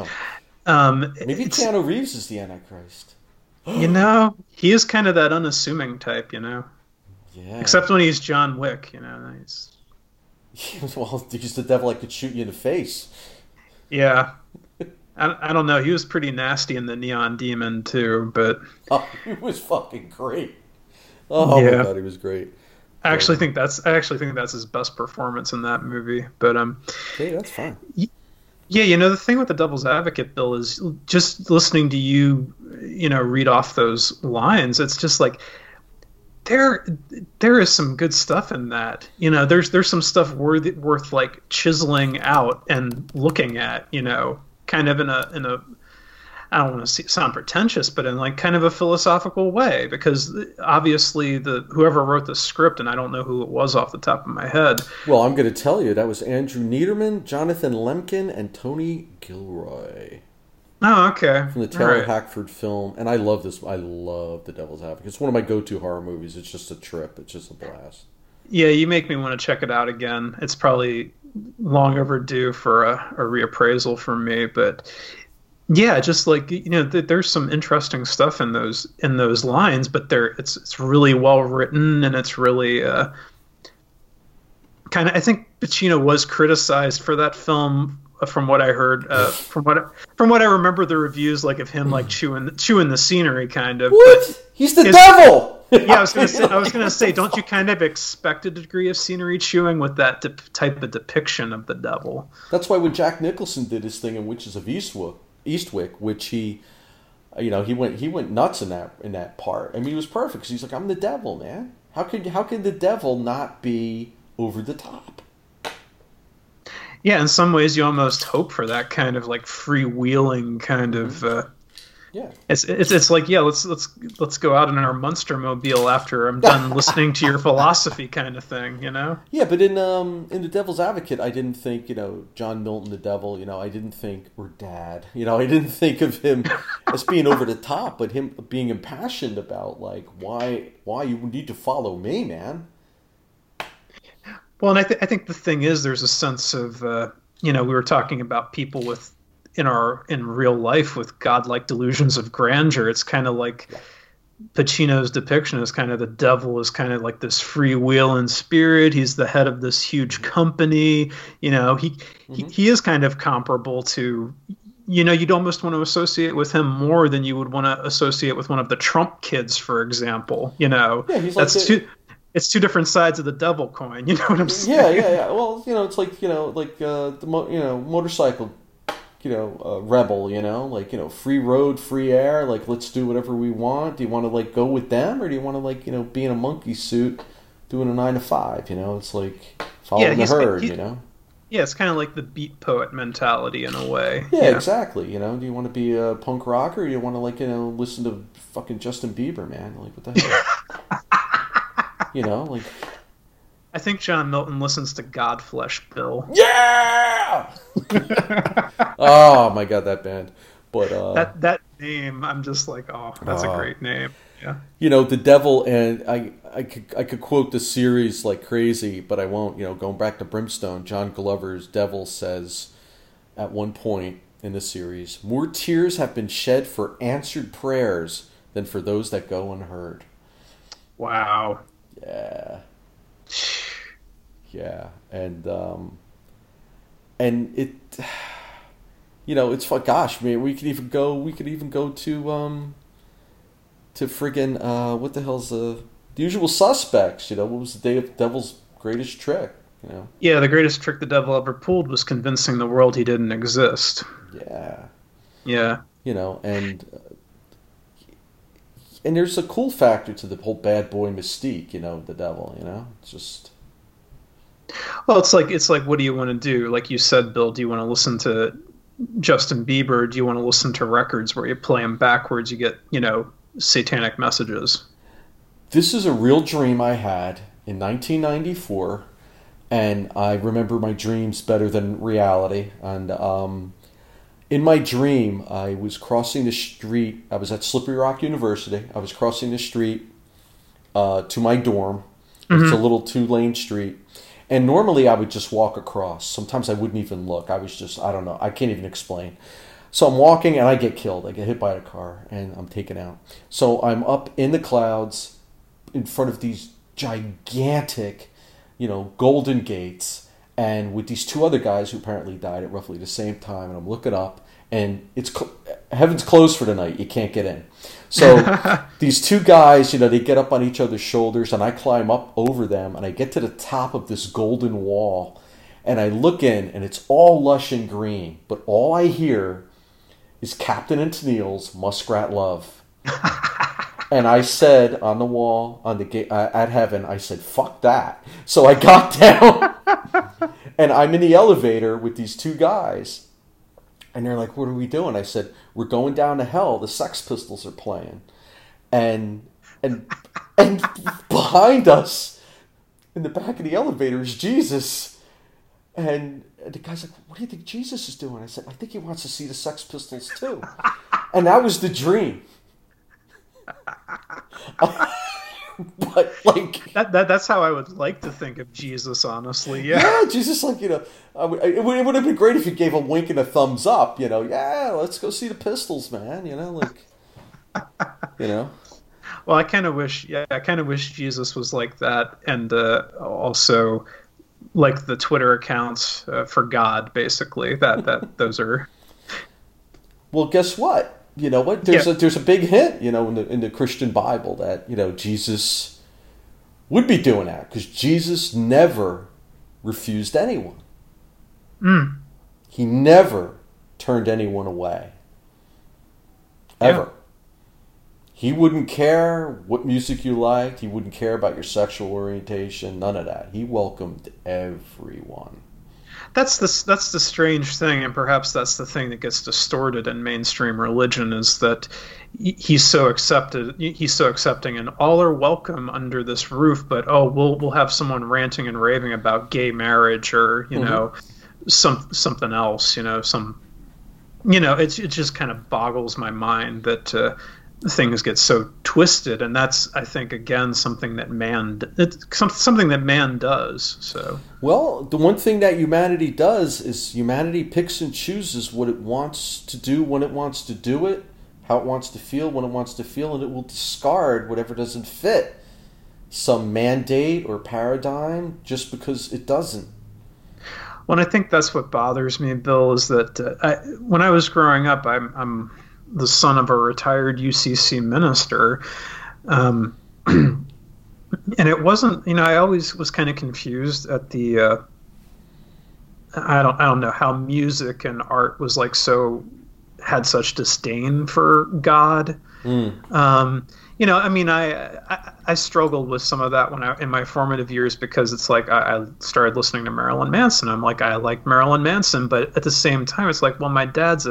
Maybe Keanu Reeves is the Antichrist. You know, he is kind of that unassuming type, you know? Yeah. Except when he's John Wick, you know? Well, he's the devil that could shoot you in the face. Yeah. I don't know. He was pretty nasty in the Neon Demon too, but he was fucking great. Oh yeah. My god, he was great. I actually think that's his best performance in that movie. But hey, that's fine. Yeah, you know, the thing with The Devil's Advocate, Bill, is just listening to you, you know, read off those lines. It's just like there is some good stuff in that. You know, there's some stuff worth like chiseling out and looking at. You know. Kind of in a I don't want to sound pretentious, but in like kind of a philosophical way, because obviously whoever wrote the script, and I don't know who it was off the top of my head. Well, I'm going to tell you, that was Andrew Niederman, Jonathan Lemkin, and Tony Gilroy. Oh, okay. From the Taylor Hackford film, and I love this. I love The Devil's Advocate. It's one of my go-to horror movies. It's just a trip. It's just a blast. Yeah, you make me want to check it out again. It's probably long overdue for a reappraisal for me, but yeah, just like, you know, there's some interesting stuff in those lines, but it's really well written, and it's really kind of, I think Pacino was criticized for that film from what I heard, from what I remember the reviews like of him like chewing the scenery kind of. What? He's the devil. Yeah, I was gonna say, don't you kind of expect a degree of scenery chewing with that type of depiction of the devil? That's why when Jack Nicholson did his thing in Witches of Eastwick, which he went nuts in that part. I mean, he was perfect because he's like, I'm the devil, man. How could the devil not be over the top? Yeah, in some ways, you almost hope for that kind of like freewheeling kind of. Yeah, it's like, yeah, let's go out in our Munster mobile after I'm done listening to your philosophy kind of thing, you know? Yeah, but in The Devil's Advocate, I didn't think, John Milton the devil, I didn't think, or Dad, I didn't think of him as being over the top, but him being impassioned about like why you need to follow me, man. Well, and I think the thing is, there's a sense of we were talking about people in real life with godlike delusions of grandeur. It's kind of like Pacino's depiction is kind of the devil is kind of like this freewheeling spirit. He's the head of this huge company. He is kind of comparable to, you'd almost want to associate with him more than you would want to associate with one of the Trump kids, for example. Yeah, he's like it's two different sides of the devil coin. You know what I'm saying? Yeah. Well, it's like the motorcycle. Rebel, free road, free air, like, let's do whatever we want. Do you want to, like, go with them, or do you want to, like, be in a monkey suit doing a 9 to 5, it's like following the herd, Yeah, it's kind of like the beat poet mentality in a way. Yeah, exactly, do you want to be a punk rocker, or do you want to, like, listen to fucking Justin Bieber, man? Like, what the hell? Like... I think John Milton listens to Godflesh Bill. Yeah! Oh my god, that band! But that name, I'm just like, oh, that's a great name. Yeah. The devil, and I could quote the series like crazy, but I won't. Going back to Brimstone, John Glover's devil says at one point in the series, "More tears have been shed for answered prayers than for those that go unheard." Wow. Yeah. Yeah, and it, it's fun. Gosh, man, we could even go to friggin' what the hell's the Usual Suspects? What was the Devil's greatest trick? Yeah, the greatest trick the devil ever pulled was convincing the world he didn't exist. Yeah. Yeah. And there's a cool factor to the whole bad boy mystique. The devil. It's just. Well, it's like, what do you want to do? Like you said, Bill, do you want to listen to Justin Bieber? Do you want to listen to records where you play them backwards? You get, satanic messages. This is a real dream I had in 1994, and I remember my dreams better than reality. And in my dream, I was crossing the street. I was at Slippery Rock University. I was crossing the street to my dorm. Mm-hmm. It's a little 2-lane street. And normally I would just walk across. Sometimes I wouldn't even look. I was just, I don't know. I can't even explain. So I'm walking and I get killed. I get hit by a car and I'm taken out. So I'm up in the clouds in front of these gigantic, golden gates. And with these 2 other guys who apparently died at roughly the same time. And I'm looking up and heaven's closed for the night. You can't get in. So these 2 guys, they get up on each other's shoulders, and I climb up over them, and I get to the top of this golden wall, and I look in, and it's all lush and green, but all I hear is Captain and Tennille's Muskrat Love. And I said on the wall, on the gate at heaven, I said, fuck that. So I got down, and I'm in the elevator with these 2 guys. And they're like, what are we doing? I said, we're going down to hell. The Sex Pistols are playing. And behind us, in the back of the elevator, is Jesus. And the guy's like, what do you think Jesus is doing? I said, I think he wants to see the Sex Pistols too. And that was the dream. But like that's how I would like to think of Jesus, honestly. Yeah, Jesus, like, it would have been great if he gave a wink and a thumbs up. Yeah, let's go see the Pistols, man. Well, I kind of wish Jesus was like that, and also like the Twitter accounts for God, basically. That those are. Well, guess what? You know what? There's a big hint, in the Christian Bible that Jesus would be doing that, because Jesus never refused anyone. Mm. He never turned anyone away. Ever. Yeah. He wouldn't care what music you liked. He wouldn't care about your sexual orientation. None of that. He welcomed everyone. That's the strange thing, and perhaps that's the thing that gets distorted in mainstream religion, is that he's so accepting, and all are welcome under this roof. But we'll have someone ranting and raving about gay marriage, or something else. It just kind of boggles my mind that things get so twisted, and that's, I think, again, something that man does. So, well, the one thing that humanity does is humanity picks and chooses what it wants to do when it wants to do it, how it wants to feel when it wants to feel, and it will discard whatever doesn't fit some mandate or paradigm just because it doesn't. Well, I think that's what bothers me, Bill, is that when I was growing up, I'm the son of a retired UCC minister, and it wasn't. I always was kind of confused at the. I don't know how music and art was had such disdain for God. Mm. I struggled with some of that in my formative years, because it's like I started listening to Marilyn Manson. I'm like, I like Marilyn Manson, but at the same time, it's like, well, my dad's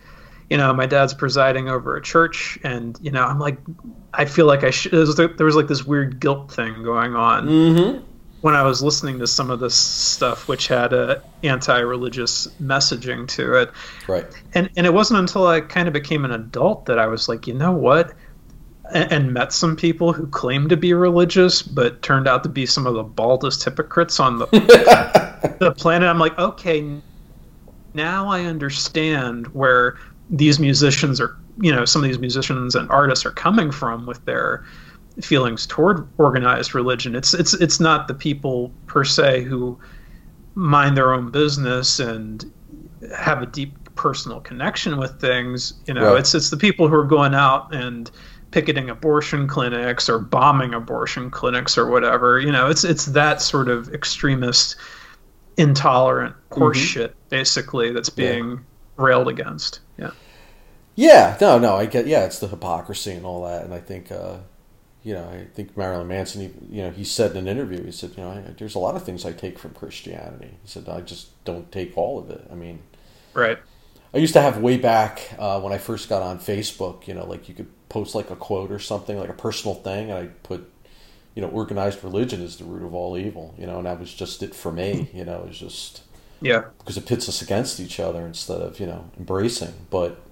presiding over a church, and I'm like, I feel like there was like this weird guilt thing going on mm-hmm. when I was listening to some of this stuff, which had a anti-religious messaging to it. Right. And it wasn't until I kind of became an adult that I was like, you know what? And met some people who claimed to be religious, but turned out to be some of the baldest hypocrites on the planet. I'm like, okay, now I understand where these musicians are, some of these musicians and artists are coming from with their feelings toward organized religion. It's not the people per se who mind their own business and have a deep personal connection with things. Right. It's the people who are going out and picketing abortion clinics or bombing abortion clinics or whatever. It's that sort of extremist, intolerant horseshit, basically, that's being railed against. Yeah. Yeah, no, I get. Yeah, it's the hypocrisy and all that, and I think, I think Marilyn Manson. He said in an interview, he said, there's a lot of things I take from Christianity. He said, I just don't take all of it. I mean, right. I used to have way back when I first got on Facebook. Like you could post like a quote or something, like a personal thing, and I put, organized religion is the root of all evil. And that was just it for me. It was just because it pits us against each other instead of embracing, but.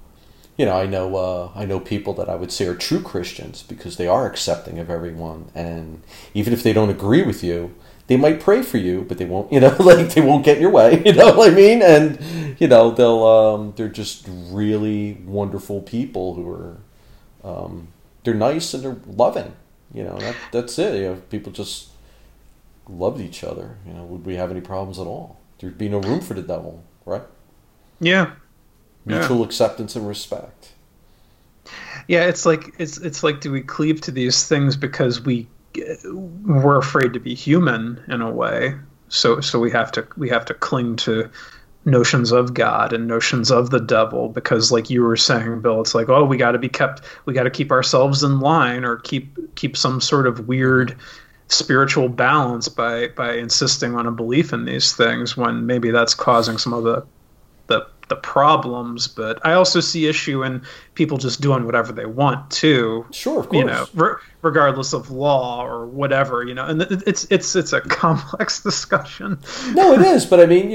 I know people that I would say are true Christians because they are accepting of everyone, and even if they don't agree with you, they might pray for you, but they won't, they won't get in your way, what I mean? And they're just really wonderful people who are, they're nice and they're loving, that's it. People just loved each other, would we have any problems at all? There'd be no room for the devil, right? Yeah. Mutual acceptance and respect. Yeah, it's like do we cleave to these things because we're afraid to be human in a way? So we have to cling to notions of God and notions of the devil because, like you were saying, Bill, it's like, we got to keep ourselves in line or keep some sort of weird spiritual balance by insisting on a belief in these things when maybe that's causing some of the problems. But I also see issue in people just doing whatever they want to. Sure, of course. Regardless of law or whatever, and it's a complex discussion. No, it is, but I mean,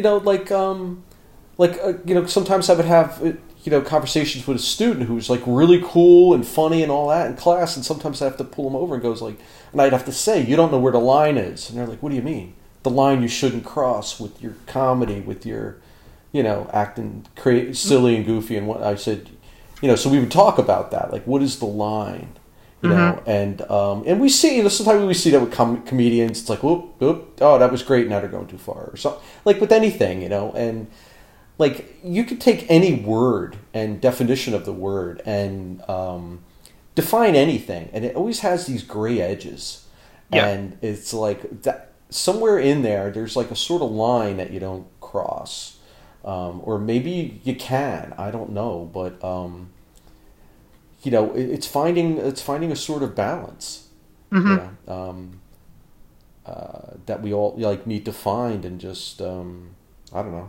sometimes I would have conversations with a student who's like really cool and funny and all that in class, and sometimes I have to pull them over and goes like, and I'd have to say, you don't know where the line is, and they're like, what do you mean? The line you shouldn't cross with your comedy, with your acting silly and goofy. And what I said, so we would talk about that. Like, what is the line? You know, and we see, sometimes we see that with comedians. It's like, whoop, whoop, oh, that was great. Now they're going too far, or something. Like with anything, and like you could take any word and definition of the word and define anything, and it always has these gray edges, and it's like that somewhere in there's like a sort of line that you don't cross, or maybe you can. I don't know, but. It's finding a sort of balance, that we all need to find and just I don't know,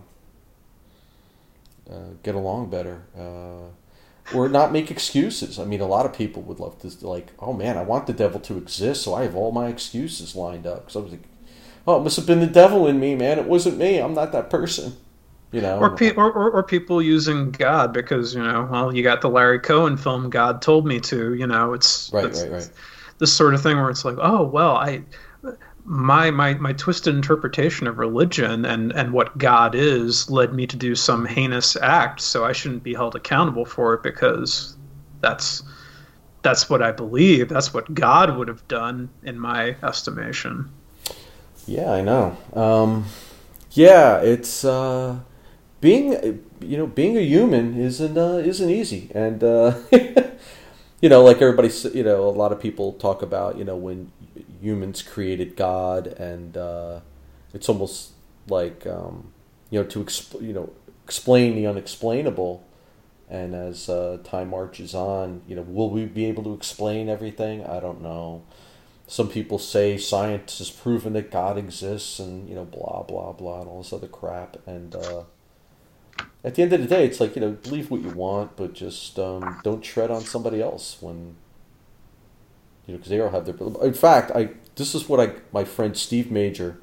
get along better, or not make excuses. I mean, a lot of people would love to oh man, I want the devil to exist, so I have all my excuses lined up. Because I was like, oh, it must have been the devil in me, man. It wasn't me. I'm not that person. Or people using God because, you got the Larry Cohen film, God Told Me To, it's right. This sort of thing where it's like, oh, well, my twisted interpretation of religion and what God is led me to do some heinous act, so I shouldn't be held accountable for it because that's what I believe. That's what God would have done in my estimation. Yeah, I know. It's... Being a human isn't easy, and like everybody, a lot of people talk about, when humans created God, and it's almost like to explain the unexplainable, and as time marches on, will we be able to explain everything? I don't know. Some people say science has proven that God exists, and blah blah blah, and all this other crap, and at the end of the day, it's like, believe what you want, but just don't tread on somebody else when, because they all have their... In fact, this is what my friend Steve Major,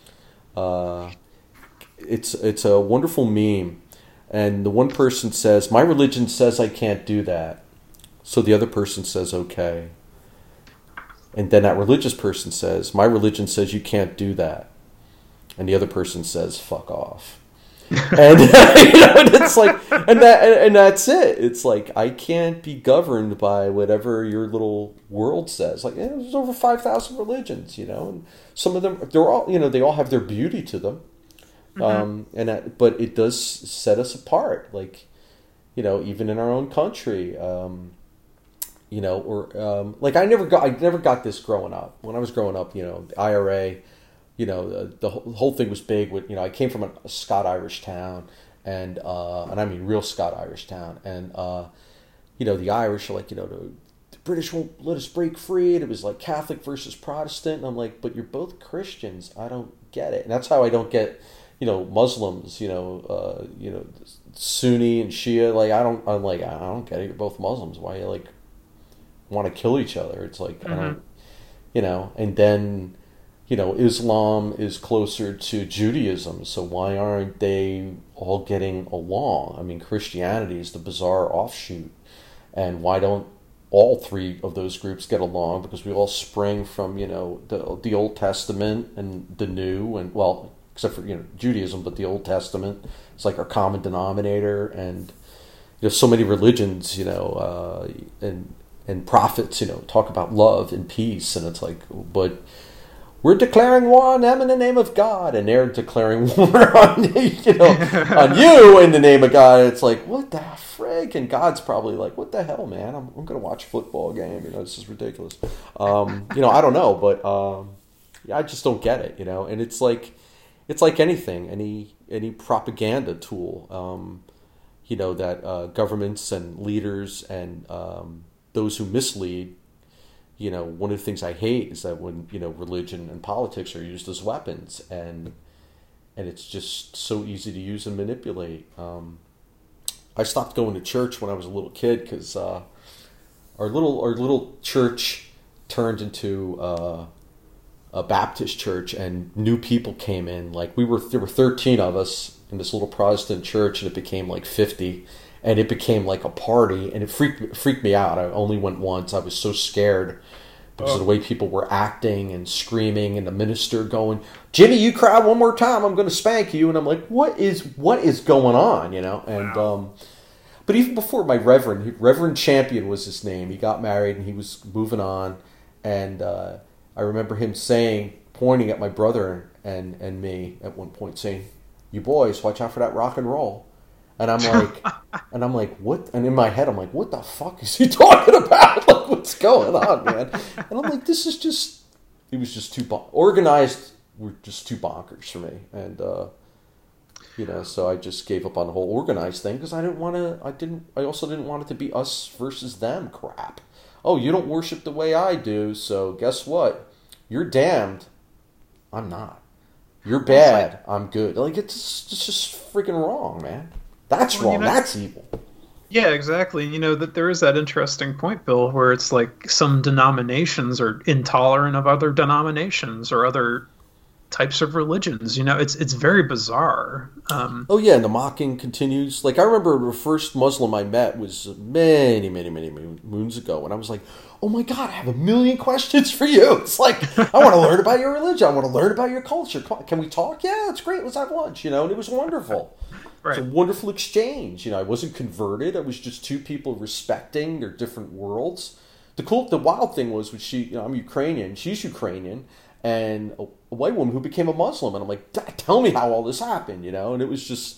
it's a wonderful meme, and the one person says, my religion says I can't do that, so the other person says okay. And then that religious person says, my religion says you can't do that, and the other person says, fuck off. And it's like, and that's it. It's like, I can't be governed by whatever your little world says. Like, there's over 5,000 religions, and some of them, they're all, they all have their beauty to them. But it does set us apart. Like, even in our own country, I never got this growing up. When I was growing up, the IRA. The whole thing was big with, I came from a Scot-Irish town, and I mean real Scot-Irish town, and the Irish are like, the British won't let us break free, and it was like Catholic versus Protestant, and I'm like, but you're both Christians, I don't get it. And that's how I don't get, Muslims, Sunni and Shia, I'm like, I don't get it, you're both Muslims, why you want to kill each other? It's like, I don't, and then Islam is closer to Judaism, so why aren't they all getting along? I mean, Christianity is the bizarre offshoot, and why don't all three of those groups get along? Because we all spring from, the Old Testament and the New, and well, except for, Judaism, but the Old Testament is like our common denominator, and so many religions, and prophets, talk about love and peace, and it's like, but we're declaring war on them in the name of God, and they're declaring war on on you in the name of God. It's like, what the frig? And God's probably like, what the hell, man? I'm going to watch a football game. This is ridiculous. I don't know, but I just don't get it. And it's like anything, any propaganda tool. That governments and leaders and those who mislead. One of the things I hate is that when, religion and politics are used as weapons, and it's just so easy to use and manipulate. I stopped going to church when I was a little kid because our little church turned into a Baptist church, and new people came in. Like there were 13 of us in this little Protestant church, and it became like 50. And it became like a party, and it freaked me out. I only went once. I was so scared because of the way people were acting and screaming, and the minister going, "Jimmy, you cry one more time, I'm going to spank you." And I'm like, "What is going on?" And But even before my Reverend Champion was his name. He got married and he was moving on, and I remember him pointing at my brother and me at one point, saying, "You boys, watch out for that rock and roll." And I'm like, what? And in my head, I'm like, what the fuck is he talking about? Like, what's going on, man? And I'm like, it was just too organized. Were just too bonkers for me, and so I just gave up on the whole organized thing because I didn't want to. I also didn't want it to be us versus them crap. Oh, you don't worship the way I do, so guess what? You're damned. I'm not. You're bad. I'm good. Like it's just freaking wrong, man. That's wrong. That's evil. Yeah, exactly. That there is that interesting point, Bill, where it's like some denominations are intolerant of other denominations or other types of religions. It's very bizarre. Oh yeah, and the mocking continues. Like I remember the first Muslim I met was many, many, many moons ago, and I was like, "Oh my God, I have a million questions for you." It's like I want to learn about your religion. I want to learn about your culture. Can we talk? Yeah, it's great. Let's have lunch. And it was wonderful. Right. It's a wonderful exchange. I wasn't converted. I was just two people respecting their different worlds. The wild thing was, I'm Ukrainian. She's Ukrainian. And a white woman who became a Muslim, and I'm like, tell me how all this happened, and it was just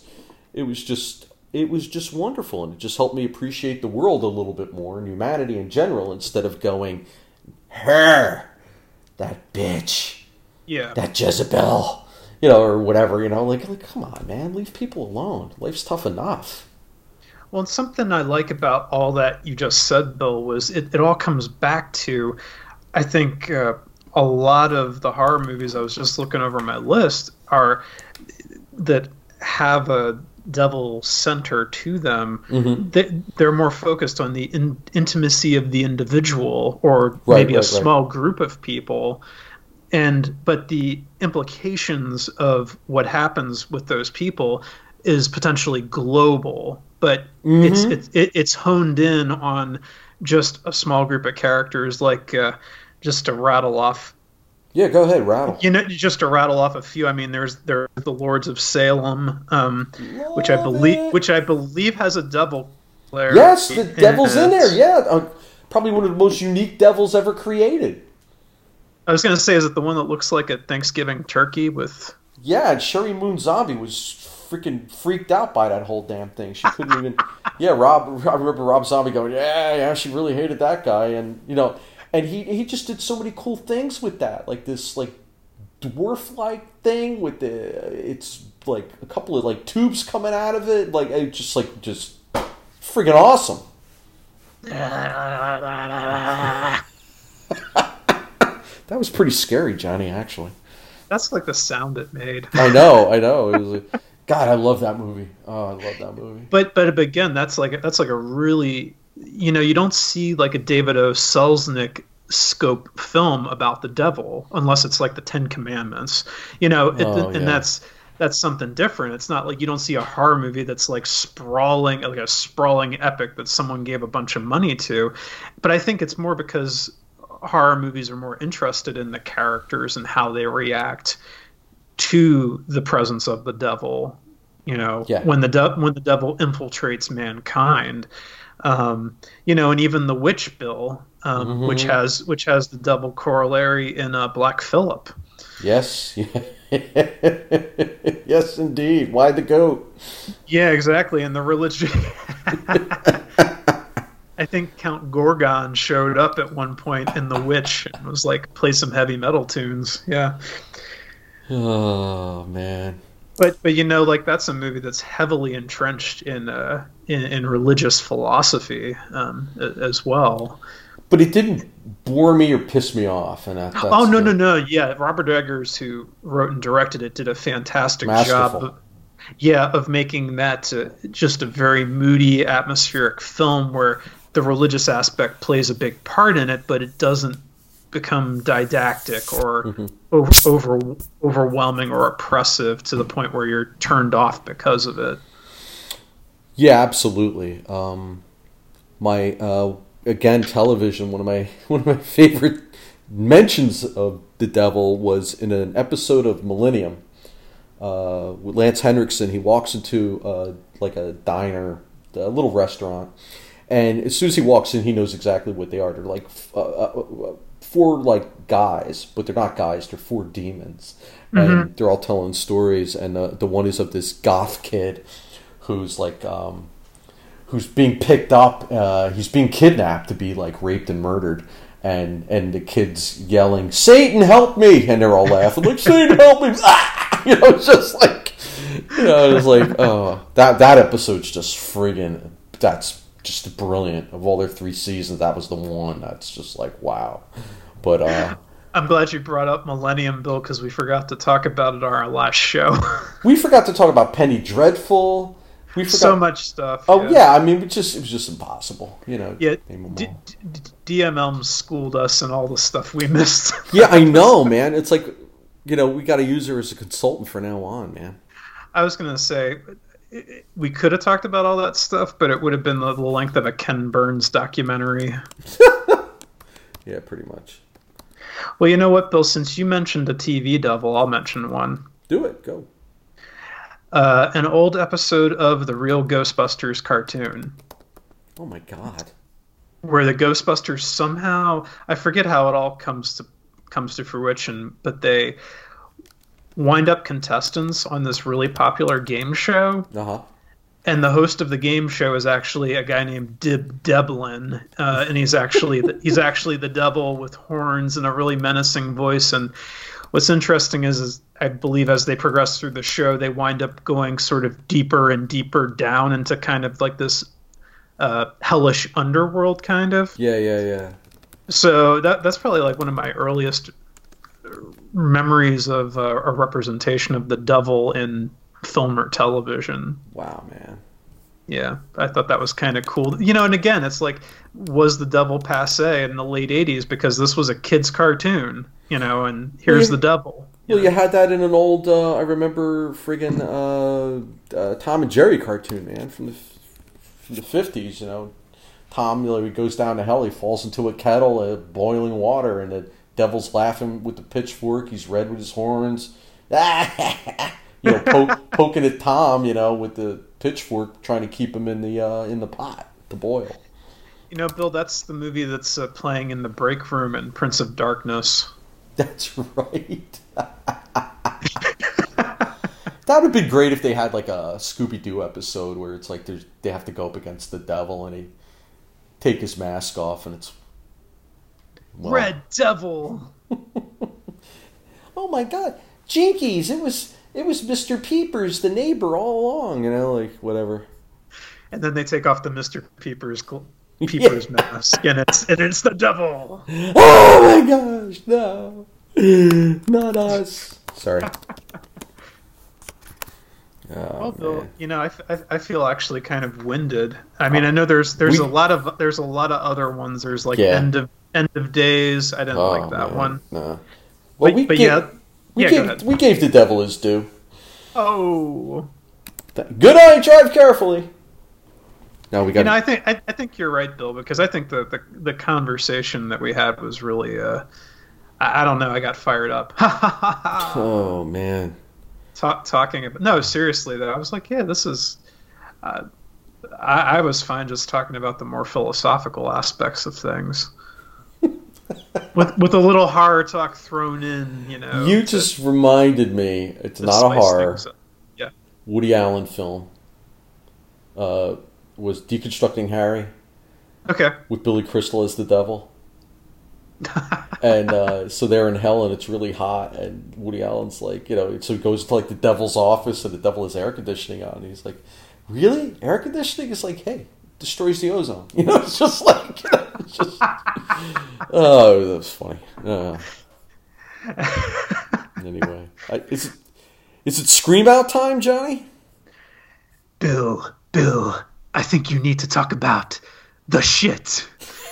wonderful, and it just helped me appreciate the world a little bit more and humanity in general, instead of going, her, that bitch, yeah, that Jezebel, or whatever, like come on, man, leave people alone. Life's tough enough. Well, and something I like about all that you just said, Bill, was it all comes back to, I think. A lot of the horror movies, I was just looking over my list, are that have a devil center to them. Mm-hmm. They're more focused on the intimacy of the individual, or maybe a small group of people. But the implications of what happens with those people is potentially global. But it's honed in on just a small group of characters, like. Just to rattle off. Yeah, go ahead, rattle. Just to rattle off a few. I mean, there's the Lords of Salem, which I believe has a devil player. Yes, the devil's in there. Yeah, probably one of the most unique devils ever created. I was going to say, is it the one that looks like a Thanksgiving turkey with? Yeah, and Sherry Moon Zombie was freaking freaked out by that whole damn thing. She couldn't even. Yeah, I remember Rob Zombie going, yeah, she really hated that guy, and And he just did so many cool things with that, like this like dwarf-like thing with it's like a couple of like tubes coming out of it, like it just friggin' awesome. That was pretty scary, Johnny. Actually, that's like the sound it made. I know. It was like, God, I love that movie. Oh, I love that movie. But again, that's like a really. You don't see like a David O. Selznick scope film about the devil unless it's like the Ten Commandments, that's something different. It's not like you don't see a horror movie that's like a sprawling epic that someone gave a bunch of money to. But I think it's more because horror movies are more interested in the characters and how they react to the presence of the devil. When the devil infiltrates mankind. And even The Witch, Bill, which has the devil corollary in Black Phillip. Yes, yes, indeed. Why the goat? Yeah, exactly. And the religion. I think Count Gorgon showed up at one point in The Witch and was like, play some heavy metal tunes. Yeah. Oh man. But like that's a movie that's heavily entrenched in religious philosophy as well. But it didn't bore me or piss me off. And no. Yeah, Robert Eggers, who wrote and directed it, did a fantastic job. Of making that just a very moody, atmospheric film where the religious aspect plays a big part in it, but it doesn't become didactic or overwhelming or oppressive to the point where you're turned off because of it. Yeah, absolutely. Again, television. One of my favorite mentions of the devil was in an episode of Millennium with Lance Henriksen. He walks into like a diner the little restaurant. And as soon as he walks in, he knows exactly what they are. They're like four like guys, but they're not guys. They're four demons, and they're all telling stories. And the one is of this goth kid who's like who's being picked up. He's being kidnapped to be like raped and murdered. And the kid's yelling, "Satan, help me!" And they're all laughing like, "Satan, help me!" Ah! You know, it's just like, you know, it's like, oh, that episode's just friggin'. That's just brilliant. Of all their 3 seasons, that was the one that's just like, wow. But I'm glad you brought up Millennium, Bill, because we forgot to talk about it on our last show. We forgot to talk about Penny Dreadful. We forgot so much stuff. Oh yeah, I mean, it was just impossible. You know. Yeah. DMM schooled us and all the stuff we missed. Yeah, I know, man. It's like, you know, we got to use her as a consultant from now on, man. I was gonna say, we could have talked about all that stuff, but it would have been the length of a Ken Burns documentary. Yeah, pretty much. Well, you know what, Bill? Since you mentioned a TV devil, I'll mention one. Do it. Go. An old episode of the Real Ghostbusters cartoon. Oh my God. Where the Ghostbusters somehow, I forget how it all comes to fruition, but they wind up contestants on this really popular game show. Uh-huh. And the host of the game show is actually a guy named Dib Deblin, and he's actually the devil with horns and a really menacing voice. And what's interesting is I believe as they progress through the show, they wind up going sort of deeper and deeper down into kind of like this hellish underworld kind of. Yeah. So that's probably like one of my earliest memories of a representation of the devil in film or television. Wow, man. Yeah, I thought that was kind of cool. You know, and again, it's like, was the devil passe in the late 80s because this was a kid's cartoon, you know, and here's the devil. Well, you had that in an old, I remember friggin' Tom and Jerry cartoon, man, from the 50s, you know. Tom, you know, he goes down to hell, he falls into a kettle of boiling water, and the devil's laughing with the pitchfork, he's red with his horns. You know, poking at Tom, you know, with the pitchfork, trying to keep him in the pot to boil. You know, Bill, that's the movie that's playing in the break room in Prince of Darkness. That's right. That would be great if they had like a Scooby-Doo episode where it's like they have to go up against the devil and he take his mask off and it's Red Devil. Oh my God, Jinkies! It was Mr. Peepers, the neighbor, all along. You know, like whatever. And then they take off the Mr. Peepers mask, and it's the devil. Oh my gosh, no, not us. Sorry. Oh, well, Bill, you know, I feel actually kind of winded. I mean, I know there's a lot of other ones. There's like End of Days. I didn't like that one. No. Well, we gave the devil his due. Oh. Good night. Drive carefully. No, we got. You know, I think you're right, Bill, because I think the conversation that we had was really I don't know. I got fired up. Oh man. Talking about seriously though, I was like, yeah, this is. I was fine just talking about the more philosophical aspects of things, with a little horror talk thrown in. You know, you just reminded me. It's not a horror. Yeah. Woody Allen film. Was Deconstructing Harry. Okay. With Billy Crystal as the devil. And so they're in hell and it's really hot and Woody Allen's like, you know, so he goes to like the devil's office and the devil has air conditioning on and he's like, really? Air conditioning? It's like, hey, destroys the ozone. You know, it's just like, you know, it's just, oh, that was funny. Anyway, is it scream out time, Johnny? Bill, I think you need to talk about the shit.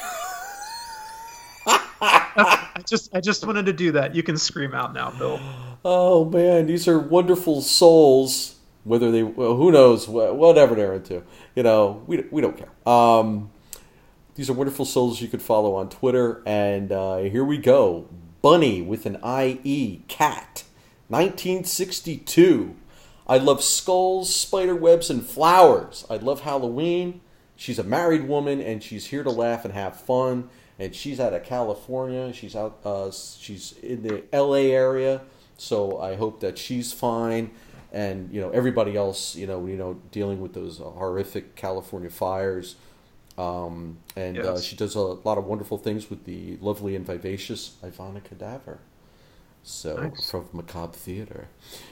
I just wanted to do that. You can scream out now, Bill. Oh man, these are wonderful souls. Whether they, well, who knows, whatever they're into. You know, we don't care. These are wonderful souls you could follow on Twitter. And here we go. Bunny with an IE, cat, 1962. I love skulls, spider webs, and flowers. I love Halloween. She's a married woman, and she's here to laugh and have fun. And she's out of California. She's out. She's in the L.A. area. So I hope that she's fine. And everybody else, dealing with those horrific California fires. Yes. She does a lot of wonderful things with the lovely and vivacious Ivana Cadaver. So nice. From Macabre Theater.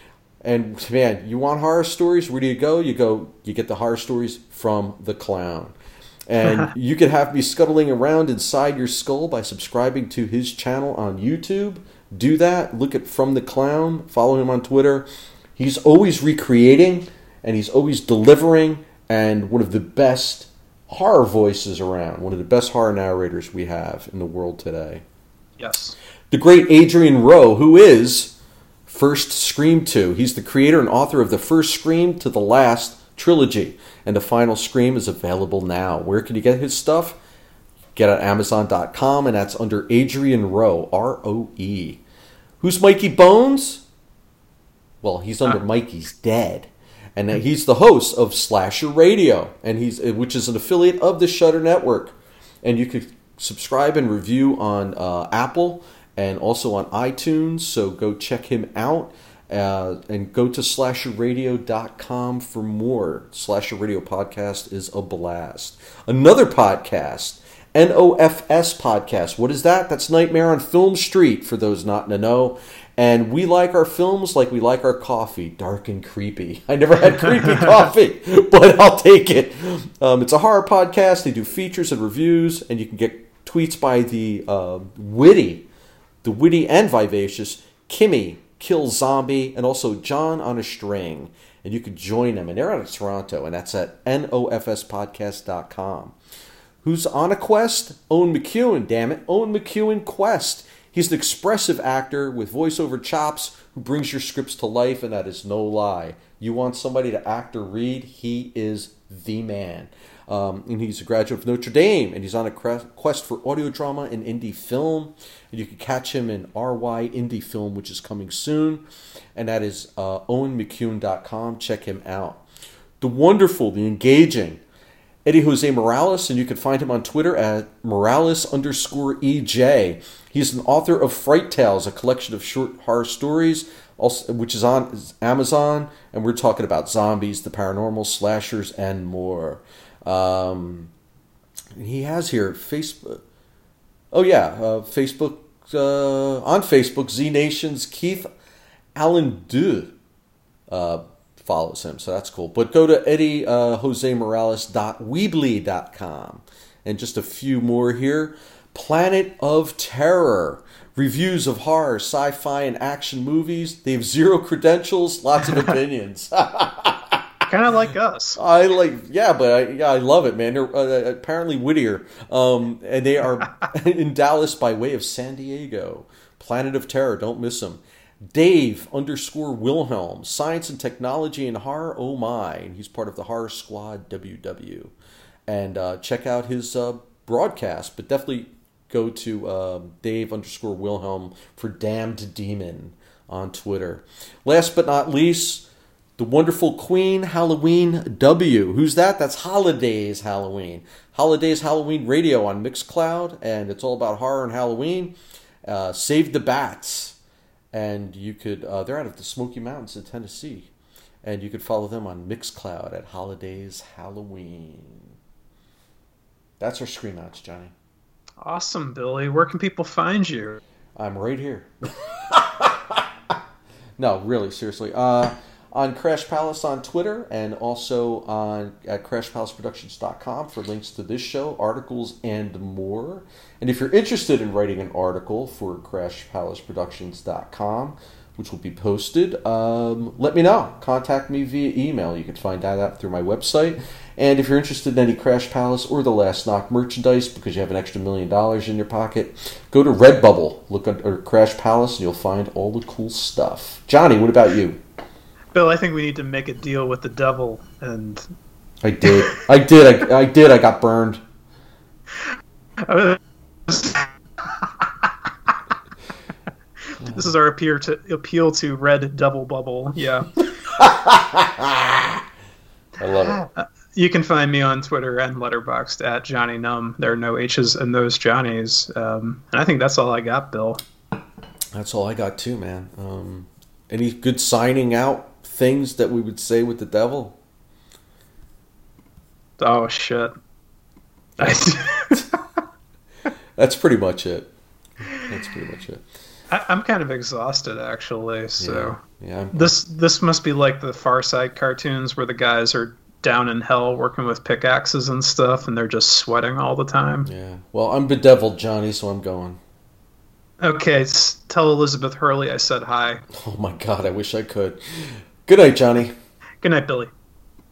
And man, you want horror stories? Where do you go? You get the horror stories from the clown. And you can have me scuttling around inside your skull by subscribing to his channel on YouTube. Do that. Look at From the Clown. Follow him on Twitter. He's always recreating and he's always delivering, and one of the best horror voices around, one of the best horror narrators we have in the world today. Yes. The great Adrian Rowe, who is First Scream 2. He's the creator and author of the First Scream to the Last trilogy, and the final Scream is available now. Where can you get his stuff? Get it at Amazon.com, and that's under Adrian Rowe, R-O-E. Who's Mikey Bones? Well, he's under Mikey's Dead. And he's the host of Slasher Radio, which is an affiliate of the Shudder Network. And you can subscribe and review on Apple and also on iTunes. So go check him out and go to slasherradio.com for more. Slasher Radio Podcast is a blast. Another podcast, NOFS Podcast. What is that? That's Nightmare on Film Street, for those not in the know. And we like our films like we like our coffee, dark and creepy. I never had creepy coffee, but I'll take it. It's a horror podcast. They do features and reviews, and you can get tweets by the witty and vivacious Kimmy Kill Zombie, and also John on a String. And you can join them, and they're out of Toronto, and that's at nofspodcast.com. Who's on a quest? Owen McEwen, damn it. Owen McEwen Quest. He's an expressive actor with voiceover chops who brings your scripts to life, and that is no lie. You want somebody to act or read, he is the man. And he's a graduate of Notre Dame, and he's on a quest for audio drama and indie film. And you can catch him in RY Indie Film, which is coming soon. And that is OwenMcEwen.com. Check him out. The wonderful, the engaging Eddie Jose Morales, and you can find him on Twitter at Morales_EJ. He's an author of Fright Tales, a collection of short horror stories, which is on Amazon, and we're talking about zombies, the paranormal, slashers, and more. He has here Facebook. Oh yeah, Facebook on Facebook, Z Nation's Keith Allen Du follows him, so that's cool. But go to EddieJoseMorales.weebly.com. And just a few more here. Planet of Terror. Reviews of horror, sci-fi, and action movies. They have zero credentials, lots of opinions. Kind of like us. I love it, man. They're apparently wittier. And they are in Dallas by way of San Diego. Planet of Terror, don't miss them. Dave_Wilhelm, Science and Technology and Horror, oh my. And he's part of the Horror Squad WW. And check out his broadcast, but definitely go to Dave_Wilhelm for Damned Demon on Twitter. Last but not least, the wonderful Queen Halloween W. Who's that? That's Holidays Halloween. Holidays Halloween Radio on Mixcloud, and it's all about horror and Halloween. Save the Bats. And you could, they're out of the Smoky Mountains in Tennessee. And you could follow them on Mixcloud at Holidays Halloween. That's our Scream Outs, Johnny. Awesome, Billy. Where can people find you? I'm right here. No, really, seriously. On Crash Palace on Twitter, and also at CrashPalaceProductions.com for links to this show, articles, and more. And if you're interested in writing an article for CrashPalaceProductions.com, which will be posted, let me know. Contact me via email. You can find that out through my website. And if you're interested in any Crash Palace or The Last Knock merchandise because you have an extra $1 million in your pocket, go to Redbubble, look under Crash Palace, and you'll find all the cool stuff. Johnny, what about you? Bill, I think we need to make a deal with the devil, and I did. I got burned. This is our appeal to Red Devil Bubble. Yeah. I love it. You can find me on Twitter and Letterboxd at Johnny Numb. There are no H's in those Johnnies. And I think that's all I got, Bill. That's all I got too, man. Any good signing out things that we would say with the devil? Oh, shit. That's pretty much it. I'm kind of exhausted, actually. So yeah. This must be like the Far Side cartoons where the guys are down in hell working with pickaxes and stuff, and they're just sweating all the time. Yeah. Well, I'm bedeviled, Johnny, so I'm going. Okay, tell Elizabeth Hurley I said hi. Oh my God, I wish I could. Good night, Johnny. Good night, Billy.